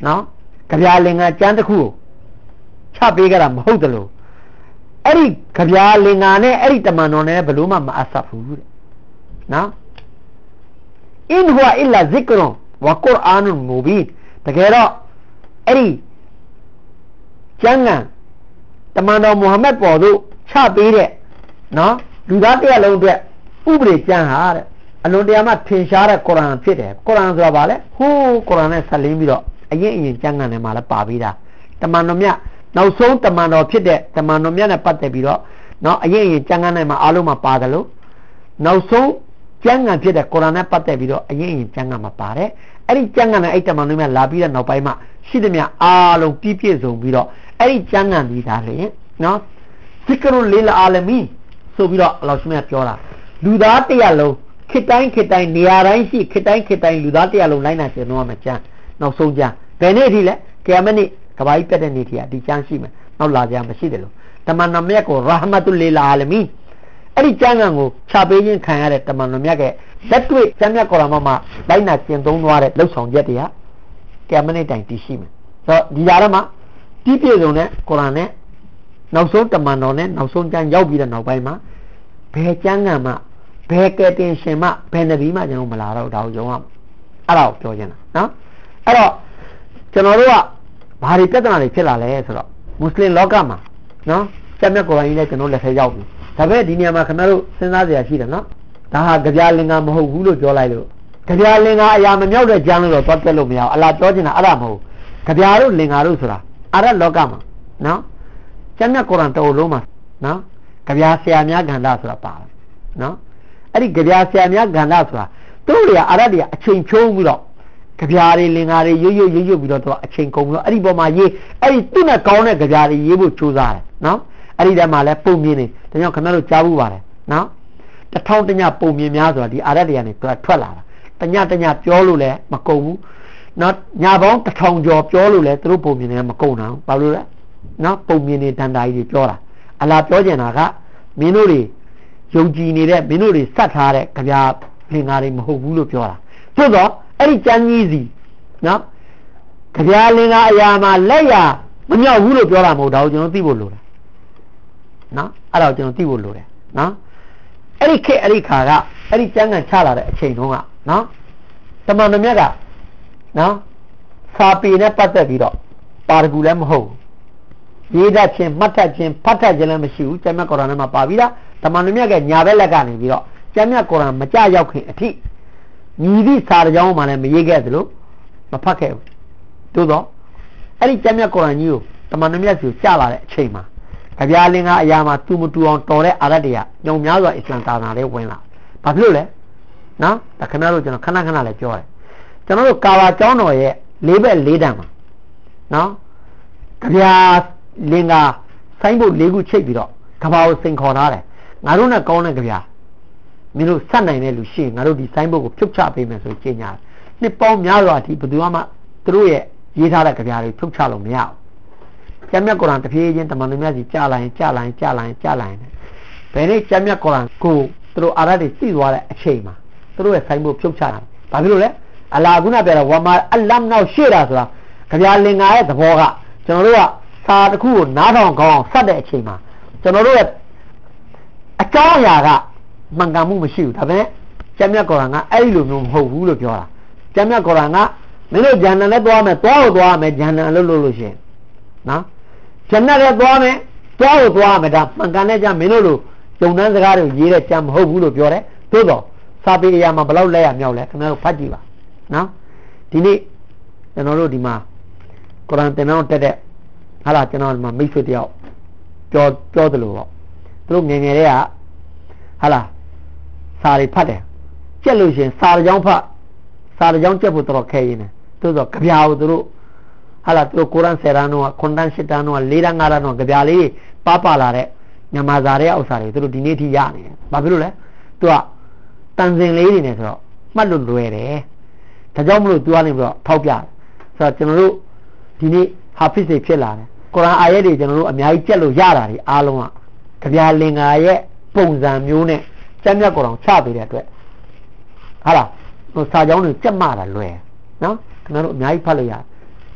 Speaker 1: နော်ကြပြာလင်္ကာကျမ်းတစ်ခုကိုချပေးကြတာမဟုတ်တယ်လို့အဲ့ဒီကြပြာလင်္ကာနဲ့အဲ့ဒီတမန်တော်နဲ့ဘယ်လို့မှမအပ်ဘူးတဲ့နော်အင်ဟွာအီလာဇစ်ကရွန်ဝါကုရ်အာန်မူဘီတကယ်တော့အဲ့ဒီကျမ်းဂန်တမန်တော်မုဟမ္မဒ်ပေါ်သို့ချပေးတဲ့နော်လူသားတစ်ယောက်လုံးအတွက်ဥပဒေကျမ်းဟာတဲ့အလွန်တရာမှထင်ရှားတဲ့ကုရ်အာန်ဖြစ်တယ်ကုရ်အာန်ဆိုတာဘာလဲဟိုးကုရ်အာန်နဲ့ဆက်လင်းပြီးတော့အရင်အရင်ကျမ်းဂန်ထဲမှာလည်းပါပြီးတာတမန်တော်မြတ်နောက်ဆုံးတမန်တော်ဖြစ်တဲ့တမန်တော်မြတ်နဲ့ပတ်သက်ပြီးတော့နော်အရင်အရင်ကျမ်းဂန်ထဲမှာအားလုံးမှာပါတယ်လို့နောက်ဆုံးကျမ်းဂန်ဖြစ်တဲ့ကုရ်အာန်နဲ့ပတ်သက်ပြီးတော့အရင်အရင်ကျမ်းဂန်မှာပါတယ်အဲ့ဒီကျမ်းဂန်နဲ့အဲ့တမန်တော်မြတ်လာပြီးတဲ့နောက်ပိုင်းမှာရှိသမျှအားလုံးပြည့်ပြည့်စုံပြီးတော့အဲ့ဒီကျမ်းဂန်ဒီသားလေနော်ဇစ်ကရုလီလအာလမီဆိုပြီးတော့အလ္လာဟ်မြတ်ပြောတာလူသားတစ်ယောက်လုံးခေတ်တိုင်းခေတ်တိုင်းနေရာတိုင်းရှိခေတ်တိုင်းခေတ်တိုင်းလူသားတစ်ယောက်လုံးလိုက်နိုင်ကျင့်တော့မှာကျမ်းနောက်ဆုံးကျမ်းဘယ်နေ့ထိလဲကီယာမတ်နေ့ကဘာကြီးပြတ်တဲ့နေ့ထိကဒီကျမ်းရှိမယ်နောက်လာကြမရှိတယ်လို့တမန်တော်မြတ်ကိုရာဟမတ်တုလီလအာလမီအဲ့ဒီကျမ်းဂန်ကိုချပေးခြင်းခံရတဲ့တမန်တော်မြတ်ကလက်တွေ့ကျမ်းမြတ်ကုရ်အာန်မှာလိုက်နာကျင့်သုံးသွားတဲ့လှုပ်ဆောင်ချက်တွေကကီယာမတ်နေ့တိုင်တည်ရှိမယ်ဆိုတော့ဒီကြားထဲမှာပြည့်ပြည့်စုံတဲ့ကုရ်အာန်နဲ့နောက်ဆုံးတမန်တော်နဲ့နောက်ဆုံးကျမ်းရောက်ပြီးတဲ့နောက်ပိုင်းမှာဘယ်ကျမ်းဂန်မှဘယ်ကယ်တင်ရှင်မှဘယ်နဗီမှကျွန်တော်မလာတော့ဒါကိုယုံအောင်အဲ့ဒါကိုပြောချင်တာနော်အဲ့တော့ကျွန်တော်တို့ကဘာတွေပြဿနာတွေဖြစ်လာလဲဆိုတော့မွတ်စလင်လောကမှာနော်ကျမ်းမြတ်ကုရ်အာန်ကြီးနဲ့ကျွန်တော်လက်ထဲရောက်ပြီဒါပေမဲ့ဒီနေရာမှာခင်ဗျားတို့စဉ်းစားစရာရှိတယ်နော်ဒါဟာကြပြလင်္ကာမဟုတ်ဘူးလို့ပြောလိုက်လို့ကြပြလင်္ကာအရာမမြောက်တဲ့ကျမ်းလို့တော့သွားပြလို့မရအောင်အလားပြောချင်တာအဲ့ဒါမဟုတ်ကြပြတို့လင်္ကာတို့ဆိုတာအရတ်လောကမှာနော်ကျမ်းမြတ်ကုရ်အာန်တော်လုံးမှာနော်ကြပြဆရာများကဏ္ဍဆိုတာပါတယ်နော်အဲ့ဒီကြပြဆရာများကဏ္ဍဆိုတာသူတို့တွေကအရတ်တွေအချိန်ဖြုံးပြီးတော့ကြပြတွေလင်္ကာတွေရွတ်ရွတ်ရွတ်ရွတ်ပြီးတော့သူကအချိန်ကုန်ပြီးတော့အဲ့ဒီပေါ်မှာရေးအဲ့ဒီသူ့နဲ့ကောင်းတဲ့ကြပြတွေရေးဖို့ကြိုးစားတယ်နော်အဲ့ဒီတည်းမှာလဲပုံမြင်နေဒါကြောင့်ခင်ဗျားတို့ကြားဘူးပါတယ်နော်တထောင်တညပုံမြင်များဆိုတာဒီအာရတ်တွေကနေထွက်လာတာတညတညပြောလို့လည်းမကုန်ဘူးနော်ညာပေါင်းတထောင်ကျော်ပြောလို့လည်းသူတို့ပုံမြင်နေမကုန်တာဘာလို့လဲနော်ပုံမြင်နေတန်တာကြီးပြောတာအလားပြောကျင်တာကမင်းတို့တွေယုံကြည်နေတဲ့မင်းတို့တွေစက်ထားတဲ့ကြပြလင်္ကာတွေမဟုတ်ဘူးလို့ပြောတာသို့တော့အဲ့ဒီကျမ်းကြီးစီနော်ကြပြလင်္ကာအရာမှာလက်ရမမြောက်ဘူးလို့ပြောတာမဟုတ်တော့ကျွန်တော်သိဖို့လိုတယ်နော်အဲ့ဒါကိုကျွန်တော်သိဖို့လိုတယ်နော်အဲ့ဒီခေတ်အဲ့ဒီခါကအဲ့ဒီကျမ်းဂန်ချလာတဲ့အချိန်တုန်းကနော်တမန်တော်မြတ်ကနော်စာပေနဲ့ပတ်သက်ပြီးတော့ပါရဂူလည်းမဟုတ်ဘူးရေးတတ်ခြင်းမှတ်တတ်ခြင်းဖတ်တတ်ခြင်းလည်းမရှိဘူးကျမ်းမြတ်ကုရ်အာန်ထဲမှာပါပြီးသားတမန်တော်မြတ်ကညာဘက်လက်ကနေပြီးတော့ကျမ်းမြတ်ကုရ်အာန်မကြရောက်ခင်အထိညီသည့်စာကြောင်းမှလည်းမရေးခဲ့သလိုမဖတ်ခဲ့ဘူးသို့တော့အဲ့ဒီကျမ်းမြတ်ကုရ်အာန်ကြီးကိုတမန်တော်မြတ်စီကိုကြားလာတဲ့အချိန်မှာကြပြလင်္ကာအရာမှာသူမတူအောင်တော်တဲ့အာရတ်တွေကညုံများစွာအစ္စလမ်သာသနာလေးဝင်လာဘာဖြစ်လို့လဲနော်ဒါခင်ဗျားတို့ကျွန်တော်ခဏခဏလည်းပြောတယ်ကျွန်တော်တို့ကာဘာကျောင်းတော်ရဲ့လေးဘက်လေးတန်းမှာနော်ကြပြလင်္ကာဆိုင်းဘုတ်လေးခုချိတ်ပြီးတော့ကဘာကိုစိန်ခေါ်ထားတယ်ငါတို့နဲ့ကောင်းတဲ့ကြပြမင်းတို့ဆက်နိုင်တဲ့လူရှိရင်ငါတို့ဒီဆိုင်းဘုတ်ကိုဖြုတ်ချပေးမယ်ဆိုကြေညာတယ်နှစ်ပေါင်းများစွာအထိဘယ်သူမှသူတို့ရဲ့ရေးထားတဲ့ကြပြတွေဖြုတ်ချလို့မရဘူးကျမ်းမြတ်ကုရ်အာန်တဖြည်းချင်းတမန်တော်မြတ်စီကြားလာရင်ကြားလာရင်ကြားလာရင်ကြားလာရင်ဘယ်နေ့ကျမ်းမြတ်ကုရ်အာန်ကိုသူတို့အာရတ်တွေသိသွားတဲ့အချိန်မှာသူတို့ရဲ့ဆိုင်ဖို့ဖြုတ်ချတာဘာဖြစ်လို့လဲအလာကုနာပြောတာဝမာအလမ်နောက်ရှေ့တာဆိုတာကြပြလင်္ကာရဲ့သဘောကကျွန်တော်တို့ကစာတစ်ခုကိုနားထောင်ကောင်းအောင်ဖတ်တဲ့အချိန်မှာကျွန်တော်တို့ရဲ့အကြောင်းအရာကမှန်ကန်မှုမရှိဘူးဒါပေမဲ့ကျမ်းမြတ်ကုရ်အာန်ကအဲ့ဒီလိုမျိုးမဟုတ်ဘူးလို့ပြောတာကျမ်းမြတ်ကုရ်အာန်ကမင်းတို့ဂျန်နန်နဲ့သွားမယ်သွားလို့သွားမယ်ဂျန်နန်လို့လို့လို့ရှင်နော်ဂျန်နတ်လည်းသွားမယ်သွားလို့သွားမယ်ဒါမှန်ကန်တဲ့ကြမင်းတို့လိုယုံတန်းစကားတွေရေးတဲ့ကြမဟုတ်ဘူးလို့ပြောတယ်သို့တော့စာပေအရာမှာဘယ်လောက်လက်ရမြောက်လဲခင်ဗျားတို့ဖတ်ကြည့်ပါနော်ဒီနေ့ကျွန်တော်တို့ဒီမှာကုရ်အာန်သင်တန်းတက်တဲ့ဟာလာကျွန်တော်ဒီမှာမိတ်ဆွေတယောက်ပြောပြောတယ်လို့ပေါ့သူတို့ငယ်ငယ်လေးကဟာလာစာတွေဖတ်တယ်ကြက်လို့ရှင်စာကြောင်းဖတ်စာကြောင်းကြက်ဖို့တော်တော်ခဲရင်းတယ်သို့တော့ကြပြာကိုသူတို့ဟာလာသူတို့ကုရ်အာန်ဆယ်တန်းတော့ခွန်တန်းရှစ်တန်းတော့လေးတန်းငါးတန်းတော့ကြပြလေးပါပါလာတဲ့ညမာစာတဲ့ဥစ္စာတွေသူတို့ဒီနေ့ထိရနေတယ်ဘာဖြစ်လို့လဲသူကတန်စင်လေးတွေနဲ့ဆိုတော့မှတ်လို့လွယ်တယ်ဒါကြောင့်မလို့သူကနေပြီးတော့ထောက်ပြတယ်ဆိုတော့ကျွန်တော်တို့ဒီနေ့ဟာဖစ်တွေဖြစ်လာတယ်ကုရ်အာန်အာယတ်တွေကျွန်တော်တို့အများကြီးကြက်လို့ရတာတွေအားလုံးကကြပြလင်္ကာရဲ့ပုံစံမျိုးနဲ့ကျမ်းမြတ်ကုရ်အာန်ချပေးတဲ့အတွက်ဟာလားဟိုစာကြောင်းတွေကြက်မှတာလွယ်နော်ကျွန်တော်တို့အများကြီးဖတ်လို့ရတယ်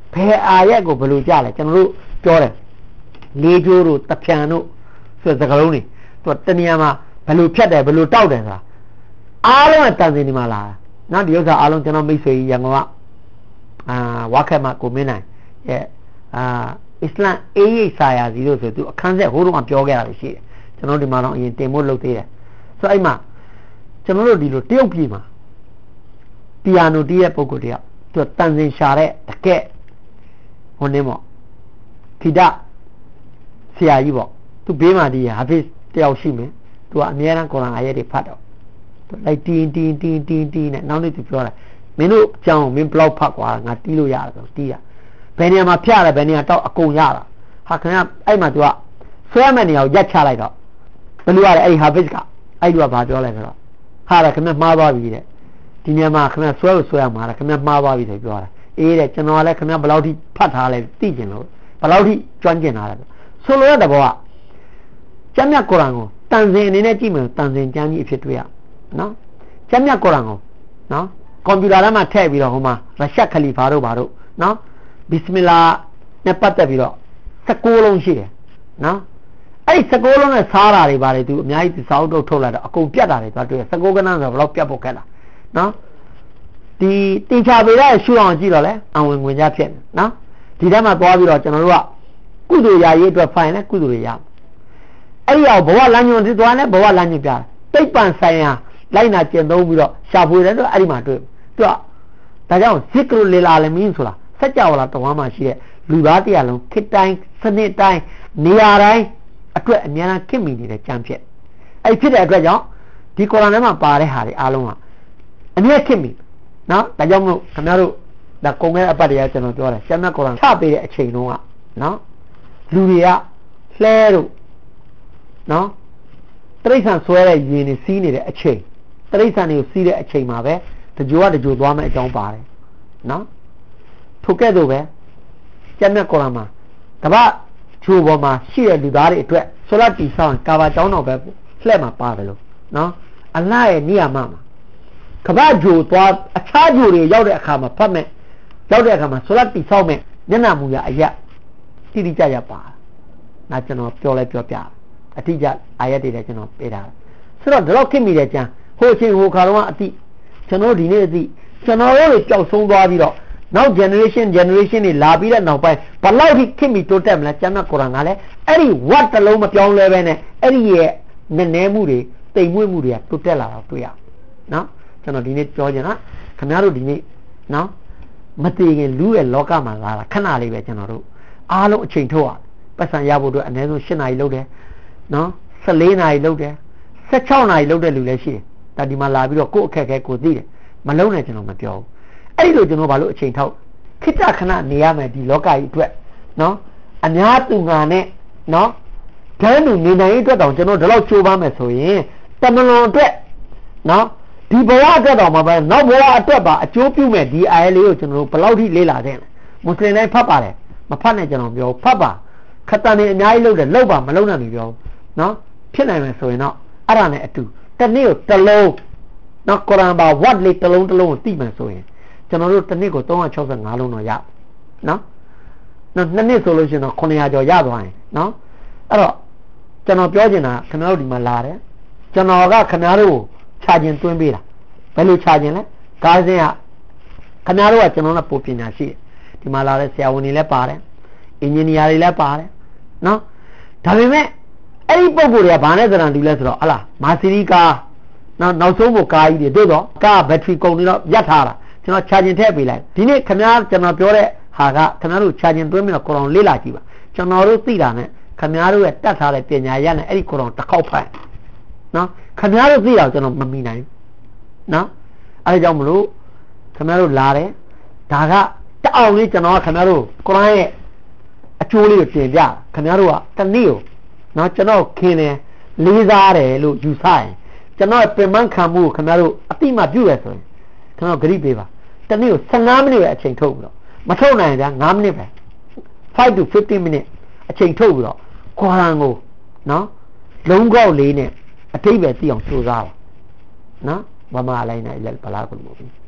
Speaker 1: ဘယ်အာရက်ကိုဘယ်လိုကြလဲကျွန်တော်တို့ပြောတယ်လေးကျိုးတို့တဖြံတို့ဆိုတဲ့စကားလုံးတွေသူတနည်းမှာဘယ်လိုဖြတ်တယ်ဘယ်လိုတောက်တယ်ဆိုတာအားလုံးကတန်စင်ဒီမှာလာနော်ဒီဥစ္စာအားလုံးကျွန်တော်မိတ်ဆွေရန်ကုန်ကအာဝါခက်မှာကိုမင်းနိုင်ရဲ့အာအစ္စလမ်အေးရိပ်စာယာစီလို့ဆိုသူအခန်းဆက်ဟိုးတော့ပြောခဲ့တာရှိတယ်ကျွန်တော်ဒီမှာတော့အရင်တင်ဖို့လုပ်သေးတယ်ဆိုအဲ့မှာကျွန်တော်တို့ဒီလိုတရုတ်ပြည်မှာပီယာနိုတီးရဲ့ပုံကိုယ်တယောက်သူတန်စင်ရှာတဲ့တကက်ဟိုနေမော့ခိဒဆရာကြီးပေါ့သူဘေးမှာဒီဟာဖိတယောက်ရှိမယ်သူကအများအားကုရ်အာန်အာယတ်တွေဖတ်တော့လိုက်တင်းတင်းတင်းတင်းတင်းနဲ့နောက်နေ့သူပြောတယ်မင်းတို့အကြောင်းမင်းဘလောက်ဖတ်ကွာငါတီးလို့ရတယ်ဆိုတီးရဘယ်နေရာမှာဖြတ်ရတယ်ဘယ်နေရာတောက်အကုန်ရတာဟာခင်ဗျအဲ့မှာသူကဆွဲမဲ့နေရာကိုရက်ချလိုက်တော့ဘယ်လိုရလဲအဲ့ဟာဖိကအဲ့လူကဘာပြောလဲဆိုတော့ဟာတယ်ခင်ဗျမှားသွားပြီတဲ့ဒီနေရာမှာခင်ဗျဆွဲလို့ဆွဲရမှာခင်ဗျမှားသွားပြီဆိုပြောတယ်အေးတဲ့ကျွန်တော်လည်းခင်ဗျဘလောက်ထိဖတ်ထားလဲသိကျင်လို့ဘလောက်ထိကျွမ်းကျင်ထားလဲဆိုလိုရတဲ့ဘောကကျမ်းမြတ်ကုရ်အာန်ကိုတန်စင်အနေနဲ့ကြည့်မယ်တန်စင်ကျမ်းကြီးအဖြစ်တွေ့ရနော်ကျမ်းမြတ်ကုရ်အာန်ကိုနော်ကွန်ပျူတာထဲမှာထည့်ပြီးတော့ဟိုမှာရရှက်ခလီဖာတို့ဘာတို့နော်ဘီစမီလာနဲ့ပတ်သက်ပြီးတော့十九လုံးရှိတယ်နော်အဲ့十九လုံးနဲ့စားတာတွေပါတယ်သူအများကြီးစာအုပ်ထုတ်ထုတ်လာတော့အကုန်ပြတ်တာတွေသွားတွေ့十九ကဏ္ဍဆိုတော့ဘယ်တော့ပြတ်ဖို့ခက်လားနော်ဒီတင်ချပေးတဲ့ရှုအောင်ကြည့်တော့လဲအဝင်ဝင်ကြဖြစ်နော်ဒီထဲမှာသွားပြီးတော့ကျွန်တော်တို့ကကုသိုလ်ရာရေးအတွက်ဖိုင်လဲကုသိုလ်ရရအဲ့ဒီအောင်ဘဝလမ်းညွန်ဒီသွားလဲဘဝလမ်းညွန်ပြတိတ်ပံဆိုင်ရာလိုက်နာကျင့်သုံးပြီးတော့ရှာဖွေတယ်တော့အဲ့ဒီမှာတွေ့သူကဒါကြောင့်ဇစ်ကရုလီလာလမင်းဆိုတာစัจ java လာတဝမ်းမှာရှိတဲ့လူသားတရားလုံးခေတ်တိုင်းစနစ်တိုင်းနေရာတိုင်းအတွက်အများအားခင်မိနေတဲ့ကြံဖြစ်အဲ့ဖြစ်တဲ့အတွက်ကြောင့်ဒီကုရ်အာန်ထဲမှာပါတဲ့ဟာတွေအားလုံးကအမြဲခင်မိနော်ဒါကြောင့်မို့ခင်ဗျားတို့ဒါကုံငယ်အပတ်တရားကျွန်တော်ပြောတယ်ကျမ်းမြတ်ကုရ်အာန်ချပေးတဲ့အချိန်တုန်းကနော်လူတွေကလှဲတို့နော်တိရစ္ဆာန်ဆွဲတဲ့ယင်တွေစီးနေတဲ့အချိန်တိရစ္ဆာန်တွေကိုစီးတဲ့အချိန်မှာပဲတကြိုကတကြိုသွားမယ်အကြောင်းပါတယ်နော်ထို့ကဲ့သို့ပဲကျမ်းမြတ်ကုရ်အာန်မှာကမ္ဘာချိုးပေါ်မှာရှိတဲ့လူသားတွေအတွက်ဆိုလတ်တီဆောင်ကာဘာကျောင်းတော်ပဲလှည့်မှာပါတယ်လို့နော်အလ္လာဟ်ရဲ့နိယာမမှာကမ္ဘာဂျိုသွားအခြားဂျိုတွေရောက်တဲ့အခါမှာဖတ်မယ်ရောက်တဲ့အခါမှာဆိုလတ်တီဆောင်မယ်မျက်နှာမူရအရက်တိတိကျကျပါနာကျွန်တော်ပြောလဲပြောပြအတိကျအာယတ်တွေလည်းကျွန်တော်ပေးတာဆိုတော့ဒီလောက်ခင်မိတဲ့ကျမ်းဟိုအချိန်ဟိုခါတော့အတိကျွန်တော်ဒီနေ့အတိကျွန်တော်တို့ပျောက်ဆုံးသွားပြီးတော့နောက် generation generation တွေလာပြီးတဲ့နောက်ပိုင်းဘလောက်ထိခင်မိတိုးတက်မလဲကျမ်းမြတ်ကုရ်အာန်ကလည်းအဲ့ဒီ what တလုံးမပြောင်းလဲပဲနဲ့အဲ့ဒီရဲ့နည်းနည်းမှုတွေတိမ်မွေ့မှုတွေကတိုးတက်လာတော့တွေ့ရနော်ကျွန်တော်ဒီနေ့ပြောချင်တာခင်ဗျားတို့ဒီနေ့နော်မတည်ခင်လူရဲ့လောကမှာလာတာခဏလေးပဲကျွန်တော်တို့အားလုံးအချိန်ထုတ်ရပတ်စံရဖို့အတွက်အနည်းဆုံး၈နာရီလုပ်တယ်နော်၁၄နာရီလုပ်တယ်၁၆နာရီလုပ်တဲ့လူလည်းရှိတယ်ဒါဒီမှာလာပြီးတော့ကိုယ့်အခက်အခဲကိုသိတယ်မလုံးနဲ့ကျွန်တော်မပြောဘူးအဲ့လိုကျွန်တော်ဘာလို့အချိန်ထောက်ခိတ္တခဏနေရမယ်ဒီလောကကြီးအတွက်နော်အများသူငါနဲ့နော်တန်းလူနေနိုင်အတွက်တောင်ကျွန်တော်ဒီလောက်ချိုးပါမယ်ဆိုရင်တမလွန်အတွက်နော်ဒီဘဝအတွက်တောင်မှပဲနောက်ဘဝအတွက်ပါအကျိုးပြုမဲ့ဒီအိုင်လေးကိုကျွန်တော်တို့ဘယ်လောက်ထိလေ့လာတဲ့မွတ်စလင်တိုင်းဖတ်ပါတယ်မဖတ်နဲ့ကျွန်တော်ပြောဖတ်ပါခတ္တန်နေအများကြီးလုပ်တယ်လုပ်ပါမလုပ်နဲ့မပြောနော်ဖြစ်နိုင်မယ်ဆိုရင်တော့အဲ့ဒါနဲ့အတူတနေ့ကိုတစ်လုံးနော်ကုရ်အာန်ပါဝတ်လေးတစ်လုံးတစ်လုံးကိုသိမှန်ဆိုရင်ကျွန်တော်တို့တစ်နေ့ကို၃၆၅လုံးတော့ရနော်နော်နှစ်နှစ်ဆိုလို့ရှိရင်တော့ခုနှစ်ရာကျော်ရသွားရင်နော်အဲ့တော့ကျွန်တော်ပြောချင်တာခင်ဗျားတို့ဒီမှာလာတယ်ကျွန်တော်ကခင်ဗျားတို့ခြာခြင်းသွင်းပေးတာဘယ်လိုခြာခြင်းလဲကားစင်းကခင်ဗျားတို့ကကျွန်တော်ကပိုပညာရှိတယ်ဒီမှာလာတဲ့ဆရာဝန်တွေလည်းပါတယ်အင်ဂျင်နီယာတွေလည်းပါတယ်နော်ဒါပေမဲ့အဲ့ဒီပုံကိုယ်တွေကဘာနဲ့သဏ္ဍာန်တူလဲဆိုတော့ဟလာမာစီရီကာနောက်နောက်ဆုံးဘုကားကြီးတွေတို့တော့ကားဘက်ထရီကုန်နေတော့ရပ်ထားတာကျွန်တော်ခြာခြင်းထည့်ပေးလိုက်ဒီနေ့ခင်ဗျားကျွန်တော်ပြောတဲ့ဟာကခင်ဗျားတို့ခြာခြင်းသွင်းပြီးတော့ကုရ်အာန်လေ့လာကြည့်ပါကျွန်တော်တို့သိတာနဲ့ခင်ဗျားတို့ရဲ့တတ်ထားတဲ့ပညာရနဲ့အဲ့ဒီကုရ်အာန်တစ်ခေါက်ဖတ်နော်ခင်ဗျားတို့သိတာကျွန်တော်မမိနိုင်နော်အဲ့ဒါကြောင့်မလို့ခင်ဗျားတို့လာတယ်ဒါကတအောင်လေးကျွန်တော်ကခင်ဗျားတို့ကုရ်အာန်ရဲ့အကျိုးလေးကိုတင်ပြခင်ဗျားတို့ကတနေ့ကိုနော်ကျွန်တော်ခင်းတယ်လေးစားတယ်လို့ယူဆရင်ကျွန်တော်ပြင်ပန်းခံမှုကိုခင်ဗျားတို့အတိမပြုရဆိုရင်ကျွန်တော်ဂရိပေးပါတနေ့ကို၁၅မိနစ်ပဲအချိန်ထုတ်ပြီးတော့မထုတ်နိုင်ကြ၅မိနစ်ပဲfive to fifteen minutesအချိန်ထုတ်ပြီးတော့ကုရ်အာန်ကိုနော်လုံးကောက်လေးနဲ့အတိတ်ပဲသိအောင်စူးစမ်းပါနော်မမအလိုက်နဲ့ဘလာကုလို့